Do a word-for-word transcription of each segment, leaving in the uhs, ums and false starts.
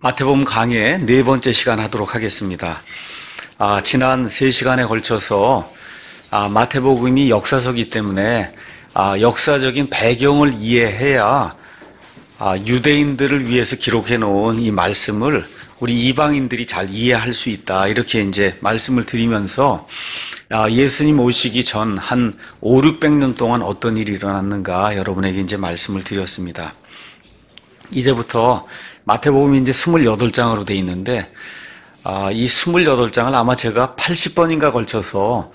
마태복음 강의 네 번째 시간 하도록 하겠습니다. 아, 지난 세 시간에 걸쳐서 아, 마태복음이 역사서이기 때문에 아, 역사적인 배경을 이해해야 아, 유대인들을 위해서 기록해 놓은 이 말씀을 우리 이방인들이 잘 이해할 수 있다. 이렇게 이제 말씀을 드리면서 아, 예수님 오시기 전 한 오륙백 년 동안 어떤 일이 일어났는가 여러분에게 이제 말씀을 드렸습니다. 이제부터 마태복음이 이제 스물여덟 장으로 되어 있는데, 아, 이 스물여덟 장을 아마 제가 팔십 번인가 걸쳐서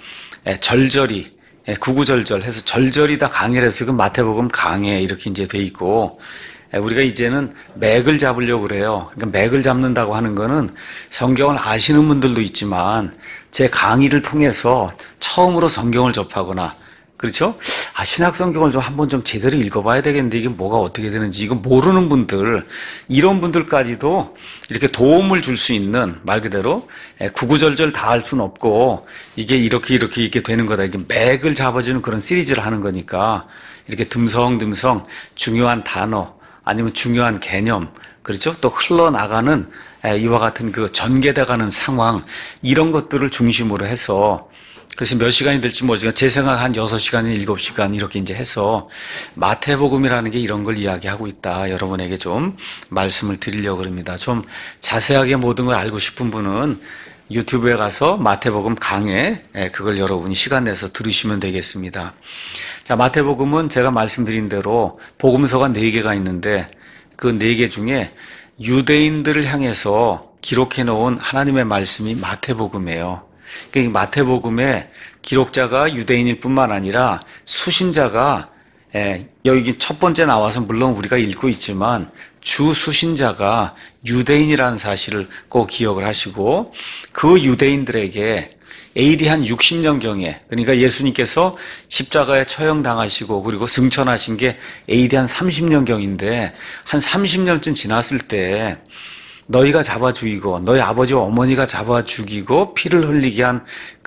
절절히, 구구절절 해서 절절히 다 강의를 해서 지금 마태복음 강해 이렇게 이제 돼 있고, 우리가 이제는 맥을 잡으려고 그래요. 그러니까 맥을 잡는다고 하는 거는 성경을 아시는 분들도 있지만, 제 강의를 통해서 처음으로 성경을 접하거나, 그렇죠? 아, 신약 성경을 좀 한번 좀 제대로 읽어봐야 되겠는데 이게 뭐가 어떻게 되는지 이거 모르는 분들, 이런 분들까지도 이렇게 도움을 줄 수 있는 말 그대로 구구절절 다 할 수는 없고 이게 이렇게 이렇게 이렇게 되는 거다. 이게 맥을 잡아주는 그런 시리즈를 하는 거니까 이렇게 듬성듬성 중요한 단어 아니면 중요한 개념, 그렇죠? 또 흘러나가는 이와 같은 그 전개돼가는 상황, 이런 것들을 중심으로 해서 그래서 몇 시간이 될지 모르지만 제 생각 한 여섯 시간이나 일곱 시간 이렇게 이제 해서 마태복음이라는 게 이런 걸 이야기하고 있다. 여러분에게 좀 말씀을 드리려고 합니다. 좀 자세하게 모든 걸 알고 싶은 분은 유튜브에 가서 마태복음 강해, 그걸 여러분이 시간 내서 들으시면 되겠습니다. 자, 마태복음은 제가 말씀드린 대로 복음서가 네 개가 있는데 그 네 개 중에 유대인들을 향해서 기록해 놓은 하나님의 말씀이 마태복음이에요. 그러니까 마태복음의 기록자가 유대인일 뿐만 아니라 수신자가, 예, 여기 첫 번째 나와서 물론 우리가 읽고 있지만 주 수신자가 유대인이라는 사실을 꼭 기억을 하시고 그 유대인들에게 에이디 한 육십 년경에, 그러니까 예수님께서 십자가에 처형당하시고 그리고 승천하신 게 에이디 한 삼십 년경인데 한 삼십 년쯤 지났을 때 너희가 잡아 죽이고 너희 아버지와 어머니가 잡아 죽이고 피를 흘리게 한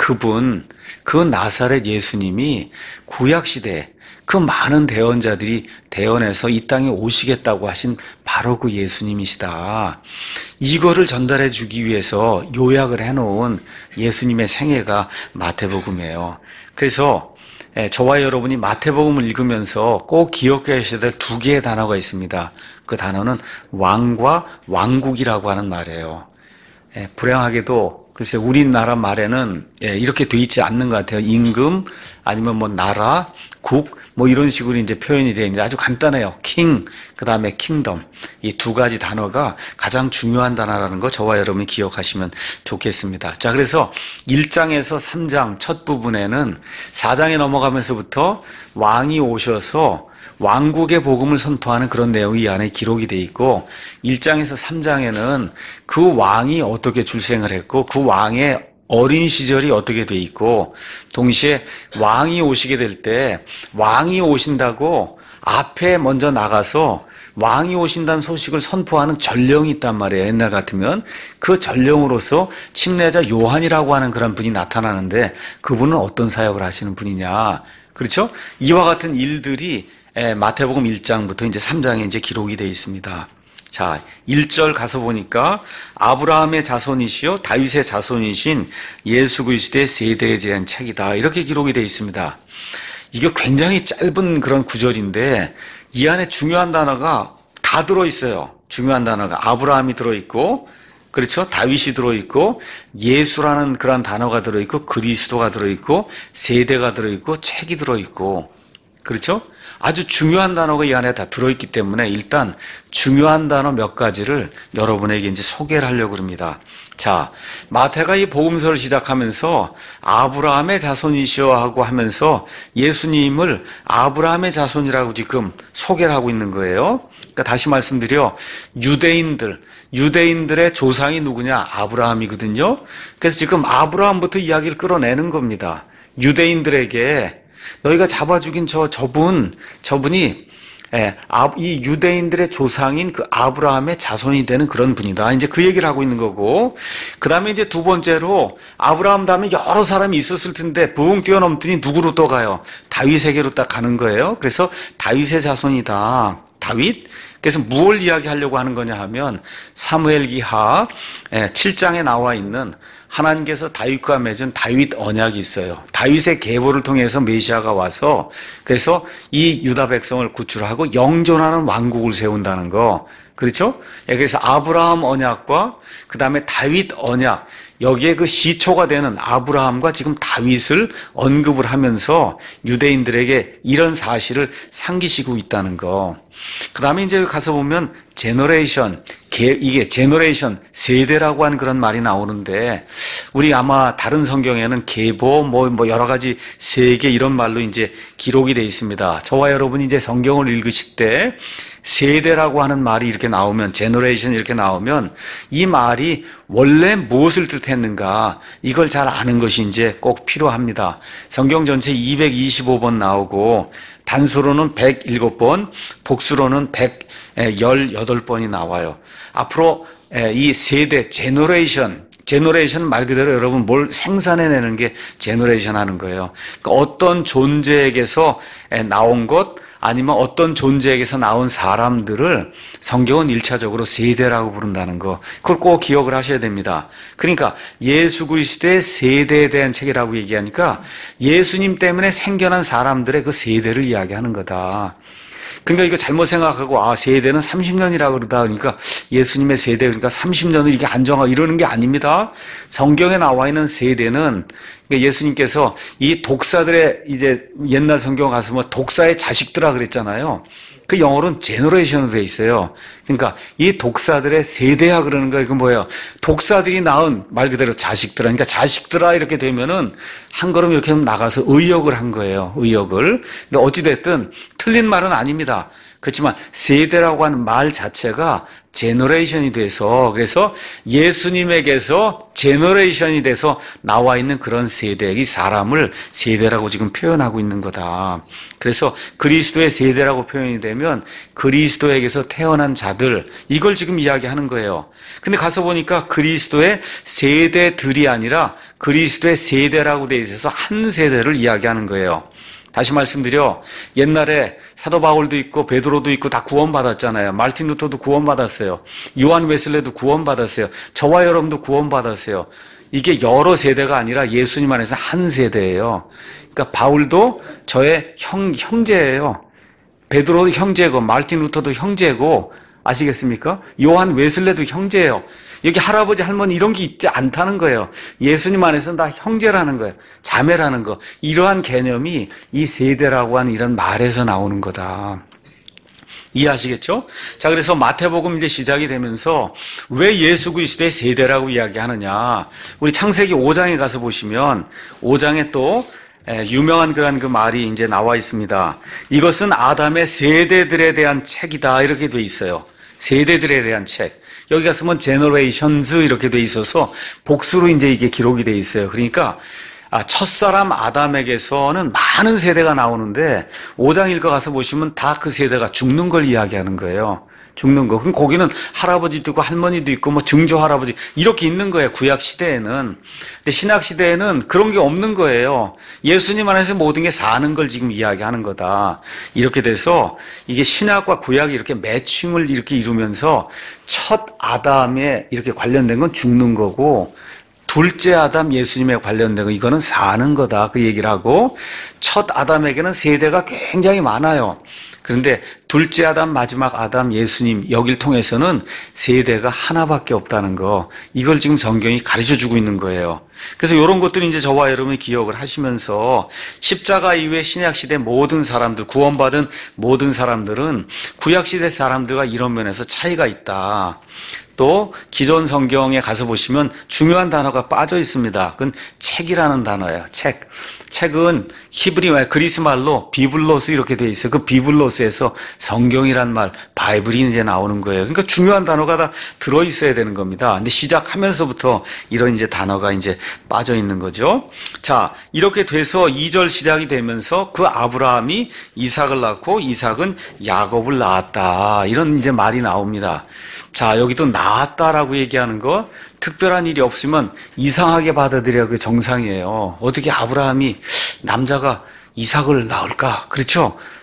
그분, 그 나사렛 예수님이 구약시대에 그 많은 대언자들이 대언해서 이 땅에 오시겠다고 하신 바로 그 예수님이시다. 이거를 전달해 주기 위해서 요약을 해놓은 예수님의 생애가 마태복음이에요. 그래서 저와 여러분이 마태복음을 읽으면서 꼭 기억하셔야 될 두 개의 단어가 있습니다. 그 단어는 왕과 왕국이라고 하는 말이에요. 불행하게도 글쎄 우리나라 말에는 이렇게 돼 있지 않는 것 같아요. 임금 아니면 뭐 나라, 국 뭐 이런 식으로 이제 표현이 되어 있는데 아주 간단해요. king, 그 다음에 kingdom. 이 두 가지 단어가 가장 중요한 단어라는 거 저와 여러분이 기억하시면 좋겠습니다. 자, 그래서 일 장에서 삼 장 첫 부분에는 사 장에 넘어가면서부터 왕이 오셔서 왕국의 복음을 선포하는 그런 내용이 이 안에 기록이 되어 있고 일 장에서 삼 장에는 그 왕이 어떻게 출생을 했고 그 왕의 어린 시절이 어떻게 돼 있고 동시에 왕이 오시게 될 때 왕이 오신다고 앞에 먼저 나가서 왕이 오신다는 소식을 선포하는 전령이 있단 말이에요. 옛날 같으면 그 전령으로서 침례자 요한이라고 하는 그런 분이 나타나는데 그분은 어떤 사역을 하시는 분이냐, 그렇죠? 이와 같은 일들이 마태복음 일 장부터 이제 삼 장에 이제 기록이 되어 있습니다. 자, 일 절 가서 보니까 아브라함의 자손이시요 다윗의 자손이신 예수 그리스도의 세대에 대한 책이다. 이렇게 기록이 되어 있습니다. 이게 굉장히 짧은 그런 구절인데 이 안에 중요한 단어가 다 들어있어요. 중요한 단어가 아브라함이 들어있고, 그렇죠? 다윗이 들어있고, 예수라는 그런 단어가 들어있고, 그리스도가 들어있고, 세대가 들어있고, 책이 들어있고, 그렇죠? 아주 중요한 단어가 이 안에 다 들어있기 때문에 일단 중요한 단어 몇 가지를 여러분에게 이제 소개를 하려고 합니다. 자, 마태가 이 복음서를 시작하면서 아브라함의 자손이시여 하고 하면서 예수님을 아브라함의 자손이라고 지금 소개를 하고 있는 거예요. 그러니까 다시 말씀드려 유대인들, 유대인들의 조상이 누구냐? 아브라함이거든요. 그래서 지금 아브라함부터 이야기를 끌어내는 겁니다. 유대인들에게 너희가 잡아 죽인 저, 저분, 저분이, 예, 이 유대인들의 조상인 그 아브라함의 자손이 되는 그런 분이다. 이제 그 얘기를 하고 있는 거고, 그 다음에 이제 두 번째로, 아브라함 다음에 여러 사람이 있었을 텐데, 붕 뛰어넘더니 누구로 또 가요? 다윗에게로 딱 가는 거예요. 그래서 다윗의 자손이다. 다윗. 그래서 무엇을 이야기하려고 하는 거냐 하면 사무엘기하 칠 장에 나와 있는 하나님께서 다윗과 맺은 다윗 언약이 있어요. 다윗의 계보를 통해서 메시아가 와서 그래서 이 유다 백성을 구출하고 영존하는 왕국을 세운다는 거. 그렇죠? 그래서 아브라함 언약과 그 다음에 다윗 언약, 여기에 그 시초가 되는 아브라함과 지금 다윗을 언급을 하면서 유대인들에게 이런 사실을 상기시키고 있다는 거. 그 다음에 이제 가서 보면 제너레이션, 이게 제너레이션, 세대라고 하는 그런 말이 나오는데 우리 아마 다른 성경에는 계보, 뭐, 뭐 여러 가지 세계 이런 말로 이제 기록이 되어 있습니다. 저와 여러분이 이제 성경을 읽으실 때 세대라고 하는 말이 이렇게 나오면, 제너레이션 이렇게 나오면 이 말이 원래 무엇을 뜻했는가 이걸 잘 아는 것이 이제 꼭 필요합니다. 성경 전체 이백이십오 번 나오고 단수로는 백칠 번, 복수로는 백십팔 번이 나와요. 앞으로 이 세대, 제너레이션, 제너레이션 말 그대로 여러분 뭘 생산해내는 게 제너레이션 하는 거예요. 그러니까 어떤 존재에게서 나온 것, 아니면 어떤 존재에게서 나온 사람들을 성경은 일차적으로 세대라고 부른다는 거. 그걸 꼭 기억을 하셔야 됩니다. 그러니까 예수 그리스도의 세대에 대한 책이라고 얘기하니까 예수님 때문에 생겨난 사람들의 그 세대를 이야기하는 거다. 그러니까 이거 잘못 생각하고 아 세대는 삼십 년이라고 그러다 그러니까 예수님의 세대 그러니까 삼십 년을 이렇게 안정하고 이러는 게 아닙니다. 성경에 나와 있는 세대는 그러니까 예수님께서 이 독사들의 이제 옛날 성경 가서 뭐 독사의 자식들아 그랬잖아요. 그 영어로는 제너레이션으로 돼 있어요. 그러니까 이 독사들의 세대야 그러는 거예요. 그 뭐예요? 독사들이 낳은 말 그대로 자식들아. 그러니까 자식들아 이렇게 되면은 한 걸음 이렇게 나가서 의역을 한 거예요. 의역을. 근데 어찌됐든 틀린 말은 아닙니다. 그렇지만 세대라고 하는 말 자체가 제너레이션이 돼서 그래서 예수님에게서 제너레이션이 돼서 나와 있는 그런 세대, 이 사람을 세대라고 지금 표현하고 있는 거다. 그래서 그리스도의 세대라고 표현이 되면 그리스도에게서 태어난 자들, 이걸 지금 이야기하는 거예요. 근데 가서 보니까 그리스도의 세대들이 아니라 그리스도의 세대라고 돼 있어서 한 세대를 이야기하는 거예요. 다시 말씀드려 옛날에 사도 바울도 있고 베드로도 있고 다 구원받았잖아요. 마르틴 루터도 구원받았어요. 요한 웨슬레도 구원받았어요. 저와 여러분도 구원받았어요. 이게 여러 세대가 아니라 예수님 안에서 한 세대예요. 그러니까 바울도 저의 형, 형제예요. 베드로도 형제고 마르틴 루터도 형제고 아시겠습니까? 요한 웨슬레도 형제예요. 여기 할아버지 할머니 이런 게 있지 않다는 거예요. 예수님 안에서는 다 형제라는 거예요. 자매라는 거. 이러한 개념이 이 세대라고 하는 이런 말에서 나오는 거다. 이해하시겠죠? 자, 그래서 마태복음 이제 시작이 되면서 왜 예수 그리스도의 세대라고 이야기하느냐. 우리 창세기 오 장에 가서 보시면 오 장에 또 유명한 그런 그 말이 이제 나와 있습니다. 이것은 아담의 세대들에 대한 책이다. 이렇게 돼 있어요. 세대들에 대한 책. 여기 가서 보면 generations 이렇게 돼 있어서 복수로 이제 이게 기록이 돼 있어요. 그러니까 첫사람 아담에게서는 많은 세대가 나오는데 오 장 읽어 가서 보시면 다 그 세대가 죽는 걸 이야기하는 거예요. 죽는 거. 그럼 거기는 할아버지도 있고 할머니도 있고 뭐 증조 할아버지 이렇게 있는 거예요. 구약 시대에는. 근데 신약 시대에는 그런 게 없는 거예요. 예수님 안에서 모든 게 사는 걸 지금 이야기하는 거다. 이렇게 돼서 이게 신약과 구약이 이렇게 매칭을 이렇게 이루면서 첫 아담에 이렇게 관련된 건 죽는 거고 둘째 아담 예수님에 관련된 거 이거는 사는 거다. 그 얘기를 하고 첫 아담에게는 세대가 굉장히 많아요. 그런데 둘째 아담, 마지막 아담, 예수님 여길 통해서는 세대가 하나밖에 없다는 거 이걸 지금 성경이 가르쳐주고 있는 거예요. 그래서 이런 것들은 이제 저와 여러분이 기억을 하시면서 십자가 이후에 신약시대 모든 사람들, 구원받은 모든 사람들은 구약시대 사람들과 이런 면에서 차이가 있다. 또 기존 성경에 가서 보시면 중요한 단어가 빠져 있습니다. 그건 책이라는 단어예요. 책. 책은 히브리말, 그리스 말로 비블로스 이렇게 돼 있어요. 그 비블로스에서 성경이란 말, 바이블이 이제 나오는 거예요. 그러니까 중요한 단어가 다 들어 있어야 되는 겁니다. 근데 시작하면서부터 이런 이제 단어가 이제 빠져 있는 거죠. 자, 이렇게 돼서 이 절 시작이 되면서 그 아브라함이 이삭을 낳고 이삭은 야곱을 낳았다. 이런 이제 말이 나옵니다. 자, 여기도 낳았다라고 얘기하는 거 특별한 일이 없으면 이상하게 받아들여야 그 정상이에요. 어떻게 아브라함이 남자가 이삭을 낳을까? 그렇죠?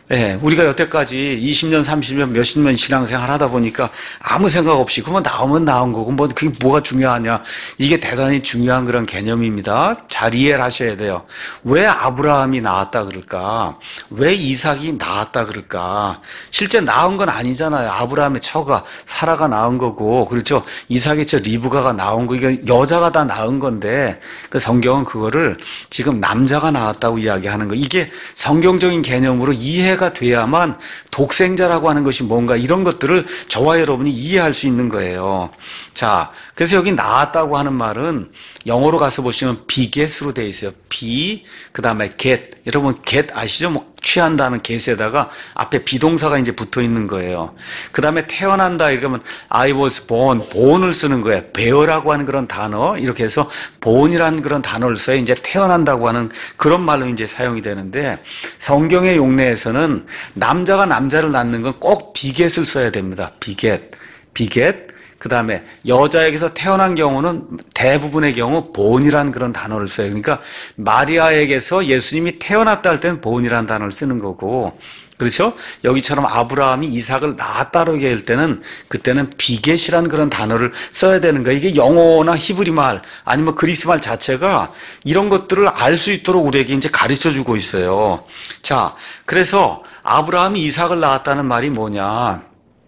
예, 우리가 여태까지 이십 년, 삼십 년, 몇십 년 신앙생활 하다 보니까 아무 생각 없이 그만 나오면 나온 거고 뭐 그게 뭐가 중요하냐. 이게 대단히 중요한 그런 개념입니다. 잘 이해를 하셔야 돼요. 왜 아브라함이 나왔다 그럴까? 왜 이삭이 나왔다 그럴까? 실제 낳은 건 아니잖아요. 아브라함의 처가 사라가 낳은 거고, 그렇죠? 이삭의 처 리브가가 나온 거, 이게 여자가 다 낳은 건데 그 성경은 그거를 지금 남자가 나왔다고 이야기하는 거. 이게 성경적인 개념으로 이해가 돼야만 독생자라고 하는 것이 뭔가 이런 것들을 저와 여러분이 이해할 수 있는 거예요. 자, 그래서 여기 나왔다고 하는 말은 영어로 가서 보시면 beget으로 되어 있어요. be, 그 다음에 get. 여러분 get 아시죠? 뭐 취한다는 get에다가 앞에 비동사가 이제 붙어 있는 거예요. 그 다음에 태어난다 이러면 I was born, born을 쓰는 거예요. bear라고 하는 그런 단어, 이렇게 해서 born이라는 그런 단어를 써야 이제 태어난다고 하는 그런 말로 이제 사용이 되는데, 성경의 용례에서는 남자가 남자를 낳는 건 꼭 beget을 써야 됩니다. beget, beget. 그 다음에 여자에게서 태어난 경우는 대부분의 경우 born이라는 그런 단어를 써요. 그러니까 마리아에게서 예수님이 태어났다 할 때는 born이라는 단어를 쓰는 거고, 그렇죠? 여기처럼 아브라함이 이삭을 낳았다고 할 때는 그때는 비겟이라는 그런 단어를 써야 되는 거예요. 이게 영어나 히브리 말 아니면 그리스 말 자체가 이런 것들을 알 수 있도록 우리에게 이제 가르쳐 주고 있어요. 자, 그래서 아브라함이 이삭을 낳았다는 말이 뭐냐?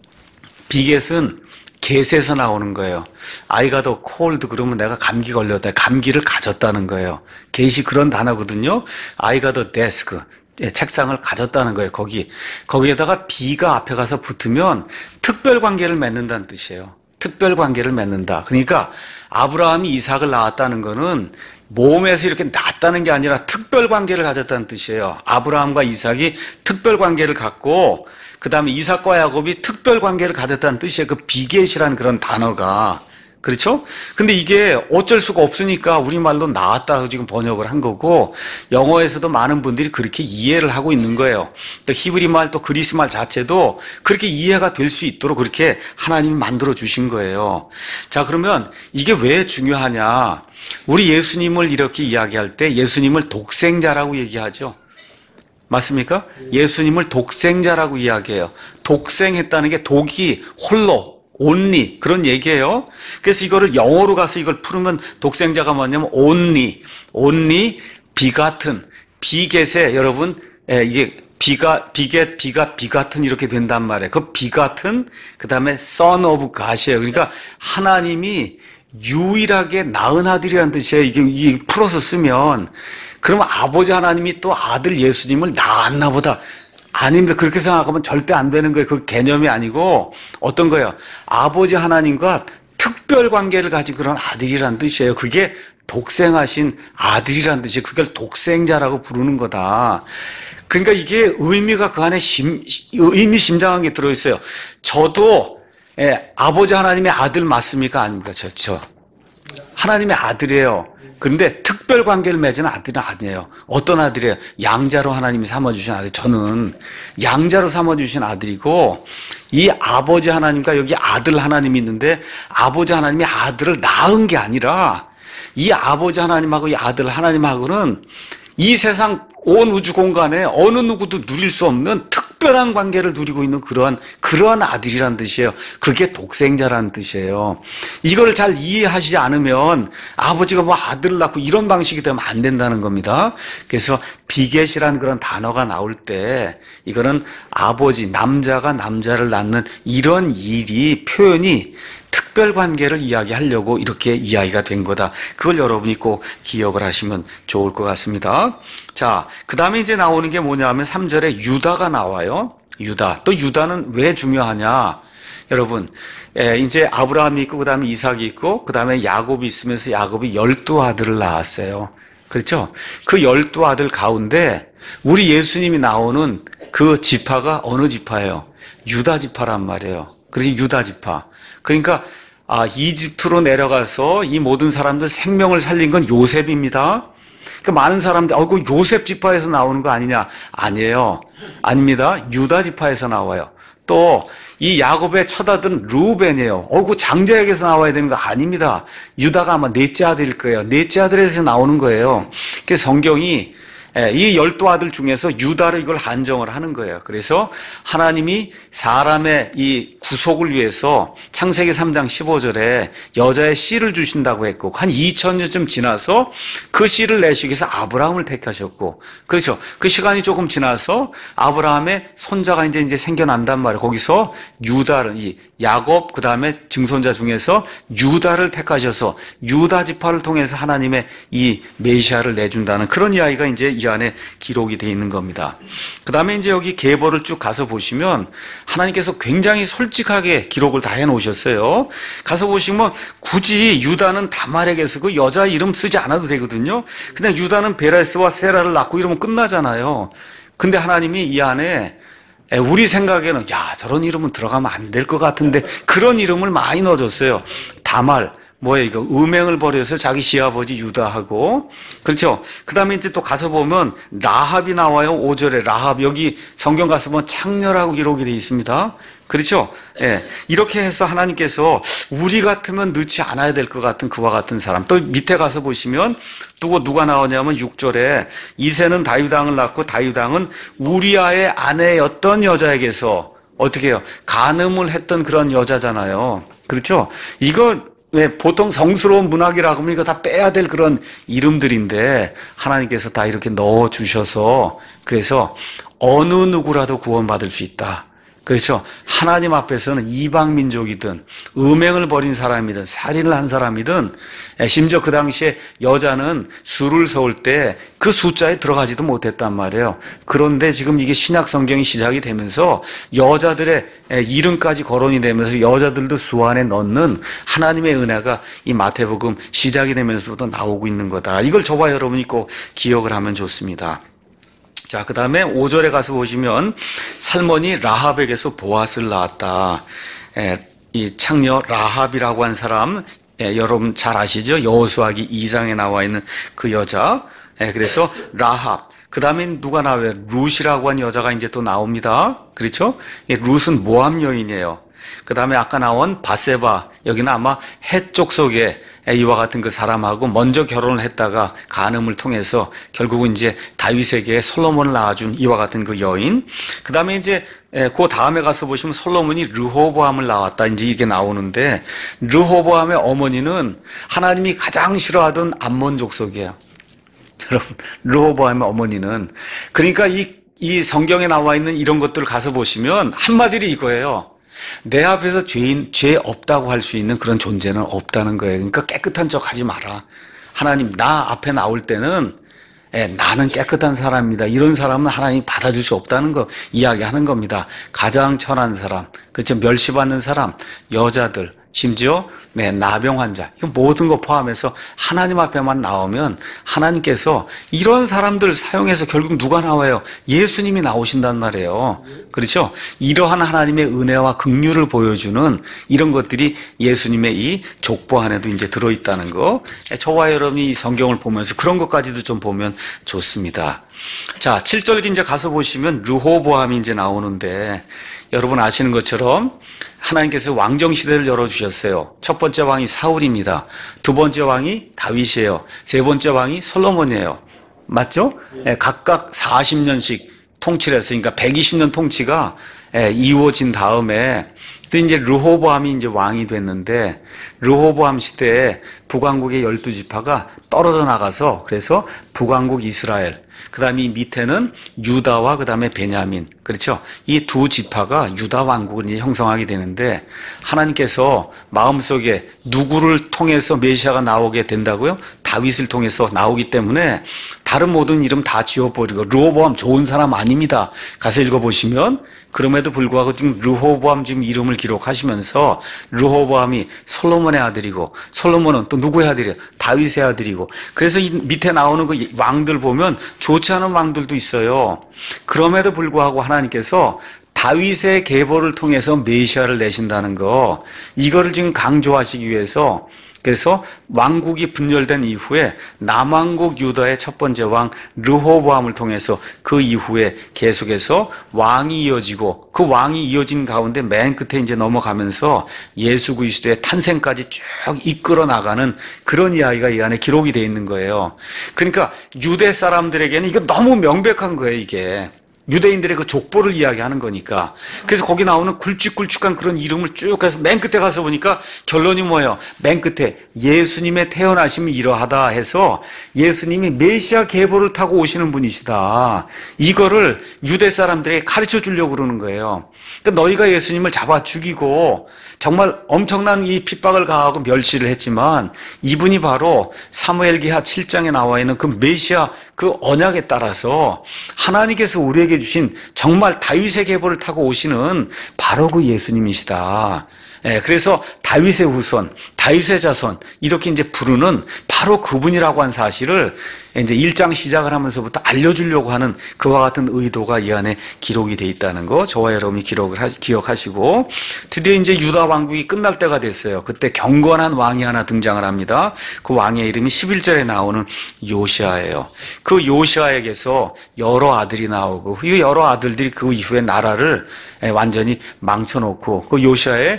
비겟은 get에서 나오는 거예요. I got a cold 그러면 내가 감기 걸렸다. 감기를 가졌다는 거예요. get이 그런 단어거든요. I got a desk. 책상을 가졌다는 거예요. 거기. 거기에다가 be가 앞에 가서 붙으면 특별 관계를 맺는다는 뜻이에요. 특별 관계를 맺는다. 그러니까 아브라함이 이삭을 낳았다는 거는 몸에서 이렇게 낳았다는 게 아니라 특별 관계를 가졌다는 뜻이에요. 아브라함과 이삭이 특별 관계를 갖고 그 다음에 이삭과 야곱이 특별 관계를 가졌다는 뜻이에요. 그 비겟이라는 그런 단어가. 그렇죠? 근데 이게 어쩔 수가 없으니까 우리말로 나왔다 지금 번역을 한 거고, 영어에서도 많은 분들이 그렇게 이해를 하고 있는 거예요. 또 히브리 말 또 그리스 말 자체도 그렇게 이해가 될 수 있도록 그렇게 하나님이 만들어 주신 거예요. 자, 그러면 이게 왜 중요하냐? 우리 예수님을 이렇게 이야기할 때 예수님을 독생자라고 얘기하죠. 맞습니까? 예수님을 독생자라고 이야기해요. 독생했다는 게 독이 홀로, only 그런 얘기예요. 그래서 이거를 영어로 가서 이걸 풀으면 독생자가 뭐냐면 only, only 비같은, 비겟에 여러분 예, 이게 비가 비겟 비가 비같은 이렇게 된단 말이에요. 그 비같은 그 다음에 son of God이에요. 그러니까 하나님이 유일하게 낳은 아들이라는 뜻이에요. 이게, 이게 풀어서 쓰면 그러면 아버지 하나님이 또 아들 예수님을 낳았나 보다. 아닙니다. 그렇게 생각하면 절대 안 되는 거예요. 그 개념이 아니고 어떤 거예요? 아버지 하나님과 특별 관계를 가진 그런 아들이란 뜻이에요. 그게 독생하신 아들이란 뜻이에요. 그걸 독생자라고 부르는 거다. 그러니까 이게 의미가 그 안에 심, 의미심장한 게 들어있어요. 저도 예, 아버지 하나님의 아들 맞습니까? 아닙니까? 저, 저. 하나님의 아들이에요. 그런데 특별 관계를 맺은 아들은 아니에요. 어떤 아들이에요? 양자로 하나님이 삼아주신 아들. 저는 양자로 삼아주신 아들이고, 이 아버지 하나님과 여기 아들 하나님이 있는데, 아버지 하나님이 아들을 낳은 게 아니라, 이 아버지 하나님하고 이 아들 하나님하고는 이 세상 온 우주 공간에 어느 누구도 누릴 수 없는 특별한 관계를 누리고 있는 그러한, 그러한 아들이란 뜻이에요. 그게 독생자라는 뜻이에요. 이걸 잘 이해하시지 않으면 아버지가 뭐 아들을 낳고 이런 방식이 되면 안 된다는 겁니다. 그래서 비겟이라는 그런 단어가 나올 때 이거는 아버지, 남자가 남자를 낳는 이런 일이, 표현이 특별 관계를 이야기하려고 이렇게 이야기가 된 거다. 그걸 여러분이 꼭 기억을 하시면 좋을 것 같습니다. 자, 그 다음에 이제 나오는 게 뭐냐 하면 삼 절에 유다가 나와요. 유다. 또 유다는 왜 중요하냐? 여러분, 예, 이제 아브라함이 있고, 그 다음에 이삭이 있고, 그 다음에 야곱이 있으면서 야곱이 열두 아들을 낳았어요. 그렇죠? 그 열두 아들 가운데 우리 예수님이 나오는 그 지파가 어느 지파예요? 유다 지파란 말이에요. 그래서 유다 지파. 그러니까 아, 이집트로 내려가서 이 모든 사람들 생명을 살린 건 요셉입니다. 그러니까 많은 사람들, 어, 그 요셉 지파에서 나오는 거 아니냐? 아니에요. 아닙니다. 유다 지파에서 나와요. 또 이 야곱의 첫 아들은 루벤이에요. 어, 그 장자에게서 나와야 되는 거 아닙니다. 유다가 아마 넷째 아들일 거예요. 넷째 아들에서 나오는 거예요. 그래서 성경이 이 열두 아들 중에서 유다를 이걸 한정을 하는 거예요. 그래서 하나님이 사람의 이 구속을 위해서 창세기 삼 장 십오 절에 여자의 씨를 주신다고 했고, 한 이천 년쯤 지나서 그 씨를 내시기 위해서 아브라함을 택하셨고, 그렇죠. 그 시간이 조금 지나서 아브라함의 손자가 이제 이제 생겨난단 말이에요. 거기서 유다를, 이 야곱, 그 다음에 증손자 중에서 유다를 택하셔서 유다 지파를 통해서 하나님의 이 메시아를 내준다는 그런 이야기가 이제 이 안에 기록이 되어 있는 겁니다. 그 다음에 이제 여기 계보를 쭉 가서 보시면 하나님께서 굉장히 솔직하게 기록을 다 해놓으셨어요. 가서 보시면 굳이 유다는 다말에게서 그 여자 이름 쓰지 않아도 되거든요. 그냥 유다는 베레스와 세라를 낳고 이러면 끝나잖아요. 근데 하나님이 이 안에 우리 생각에는 야, 저런 이름은 들어가면 안 될 것 같은데 그런 이름을 많이 넣어줬어요. 다말, 뭐예요, 이거? 음행을 벌여서 자기 시아버지 유다하고, 그렇죠? 그 다음에 이제 또 가서 보면 라합이 나와요. 오 절에 라합. 여기 성경 가서 보면 창녀라고 기록이 되어 있습니다. 그렇죠? 예. 이렇게 해서 하나님께서 우리 같으면 넣지 않아야 될 것 같은 그와 같은 사람. 또 밑에 가서 보시면 또 누가 나오냐면 육 절에 이새는 다윗 왕을 낳고 다윗 왕은 우리아의 아내였던 여자에게서 어떻게 해요? 간음을 했던 그런 여자잖아요. 그렇죠? 이거 왜 보통 성스러운 문학이라고 하면 이거 다 빼야 될 그런 이름들인데 하나님께서 다 이렇게 넣어 주셔서 그래서 어느 누구라도 구원받을 수 있다. 그렇죠. 하나님 앞에서는 이방 민족이든 음행을 벌인 사람이든 살인을 한 사람이든 심지어 그 당시에 여자는 수를 세울 때 그 숫자에 들어가지도 못했단 말이에요. 그런데 지금 이게 신약 성경이 시작이 되면서 여자들의 이름까지 거론이 되면서 여자들도 수 안에 넣는 하나님의 은혜가 이 마태복음 시작이 되면서부터 나오고 있는 거다. 이걸 저와 여러분이 꼭 기억을 하면 좋습니다. 자, 그 다음에 오 절에 가서 보시면 살몬이 라합에게서 보아스를 낳았다. 에, 이 창녀 라합이라고 한 사람, 에, 여러분 잘 아시죠? 여호수아기 이 장에 나와 있는 그 여자. 에, 그래서 라합. 그 다음에 누가 나와요? 룻이라고 한 여자가 이제 또 나옵니다. 그렇죠? 예, 룻은 모함 여인이에요. 그 다음에 아까 나온 바세바. 여기는 아마 해쪽 속에 이와 같은 그 사람하고 먼저 결혼을 했다가 간음을 통해서 결국은 이제 다윗에게 솔로몬을 낳아준 이와 같은 그 여인. 그 다음에 이제 그 다음에 가서 보시면 솔로몬이 르호보암을 낳았다. 이제 이게 나오는데 르호보암의 어머니는 하나님이 가장 싫어하던 암몬 족속이에요. 여러분, 르호보암의 어머니는 그러니까 이, 이 성경에 나와 있는 이런 것들을 가서 보시면 한마디로 이거예요. 내 앞에서 죄인, 죄 없다고 할 수 있는 그런 존재는 없다는 거예요. 그러니까 깨끗한 척 하지 마라. 하나님, 나 앞에 나올 때는, 예, 나는 깨끗한 사람입니다. 이런 사람은 하나님이 받아줄 수 없다는 거 이야기하는 겁니다. 가장 천한 사람, 그렇죠? 멸시받는 사람, 여자들, 심지어 네, 나병 환자, 이 모든 거 포함해서 하나님 앞에만 나오면 하나님께서 이런 사람들 사용해서 결국 누가 나와요? 예수님이 나오신단 말이에요. 그렇죠? 이러한 하나님의 은혜와 긍휼을 보여주는 이런 것들이 예수님의 이 족보 안에도 이제 들어있다는 거. 저와 여러분이 이 성경을 보면서 그런 것까지도 좀 보면 좋습니다. 자, 칠 절 이제 가서 보시면 르호보암이 이제 나오는데 여러분 아시는 것처럼 하나님께서 왕정 시대를 열어주셨어요. 첫 번째 왕이 사울입니다. 두 번째 왕이 다윗이에요. 세 번째 왕이 솔로몬이에요. 맞죠? 예, 각각 사십 년씩 통치를 했으니까 백이십 년 통치가 예, 이루어진 다음에 또 이제 르호보암이 이제 왕이 됐는데 르호보암 시대에 북왕국의 열두 지파가 떨어져 나가서 그래서 북왕국 이스라엘, 그 다음에 이 밑에는 유다와 그 다음에 베냐민, 그렇죠? 이 두 지파가 유다 왕국을 이제 형성하게 되는데 하나님께서 마음속에 누구를 통해서 메시아가 나오게 된다고요? 다윗을 통해서 나오기 때문에 다른 모든 이름 다 지워버리고 르호보암 좋은 사람 아닙니다. 가서 읽어보시면 그럼에도 불구하고 지금 르호보암 지금 이름을 기록하시면서 르호보암이 솔로몬의 아들이고 솔로몬은 또 누구의 아들이에요? 다윗의 아들이고 그래서 이 밑에 나오는 그 왕들 보면 좋지 않은 왕들도 있어요. 그럼에도 불구하고 하나님께서 다윗의 계보를 통해서 메시아를 내신다는 거, 이거를 지금 강조하시기 위해서, 그래서 왕국이 분열된 이후에 남왕국 유다의 첫 번째 왕 르호보암을 통해서 그 이후에 계속해서 왕이 이어지고, 그 왕이 이어진 가운데 맨 끝에 이제 넘어가면서 예수 그리스도의 탄생까지 쭉 이끌어 나가는 그런 이야기가 이 안에 기록이 되어 있는 거예요. 그러니까 유대 사람들에게는 이거 너무 명백한 거예요, 이게. 유대인들의 그 족보를 이야기하는 거니까. 그래서 거기 나오는 굵직굵직한 그런 이름을 쭉 해서 맨 끝에 가서 보니까 결론이 뭐예요? 맨 끝에 예수님의 태어나심이 이러하다 해서 예수님이 메시아 계보를 타고 오시는 분이시다. 이거를 유대 사람들에게 가르쳐 주려고 그러는 거예요. 그러니까 너희가 예수님을 잡아 죽이고 정말 엄청난 이 핍박을 가하고 멸시를 했지만 이분이 바로 사무엘기하 칠 장에 나와 있는 그 메시아 그 언약에 따라서 하나님께서 우리에게 주신 정말 다윗의 계보를 타고 오시는 바로 그 예수님이시다. 예, 그래서 다윗의 후손, 다윗의 자손 이렇게 이제 부르는 바로 그분이라고 한 사실을 이제 일 장 시작을 하면서부터 알려주려고 하는 그와 같은 의도가 이 안에 기록이 돼 있다는 거 저와 여러분이 기록을 하, 기억하시고 드디어 이제 유다 왕국이 끝날 때가 됐어요. 그때 경건한 왕이 하나 등장을 합니다. 그 왕의 이름이 십일 절에 나오는 요시아예요. 그 요시아에게서 여러 아들이 나오고 이 여러 아들들이 그 이후에 나라를 완전히 망쳐놓고 그 요시아의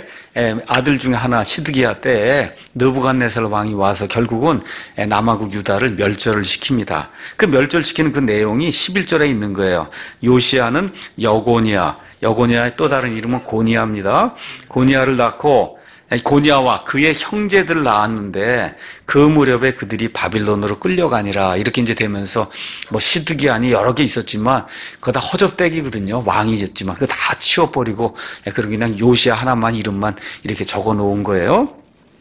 아들 중에 하나 시드기야 때에 느부갓네살 왕이 와서 결국은 남아국 유다를 멸절을 시킵니다. 그 멸절시키는 그 내용이 십일 절에 있는 거예요. 요시아는 여고니아, 여고니아의 또 다른 이름은 고니아입니다. 고니아를 낳고 고니아와 그의 형제들을 낳았는데 그 무렵에 그들이 바빌론으로 끌려가니라 이렇게 이제 되면서 뭐 시드기아니 여러 개 있었지만 그거 다 허접대기거든요. 왕이었지만 그거 다 치워버리고 그런 그냥 요시아 하나만 이름만 이렇게 적어 놓은 거예요.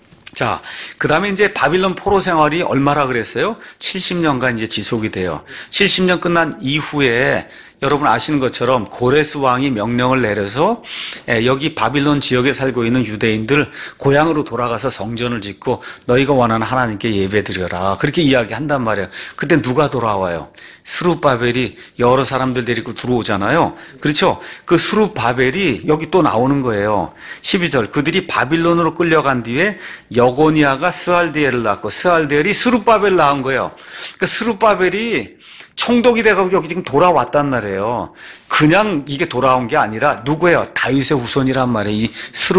자, 그 다음에 이제 바빌론 포로 생활이 얼마나 그랬어요? 칠십 년간 이제 지속이 돼요. 칠십 년 끝난 이후에 여러분 아시는 것처럼 고레스 왕이 명령을 내려서 여기 바빌론 지역에 살고 있는 유대인들 고향으로 돌아가서 성전을 짓고 너희가 원하는 하나님께 예배드려라. 그렇게 이야기한단 말이에요. 그때 누가 돌아와요? 스룹바벨이 여러 사람들 데리고 들어오잖아요. 그렇죠? 그 스룹바벨이 여기 또 나오는 거예요. 십이 절 그들이 바빌론으로 끌려간 뒤에 여고니아가 스알디엘을 낳고 스알디엘이 스룹바벨을 낳은 거예요. 그러니까 스룹바벨이 총독이 돼가지고 여기 지금 돌아왔단 말이에요. 그냥 이게 돌아온 게 아니라 누구예요? 다윗의 후손이란 말이에요. 이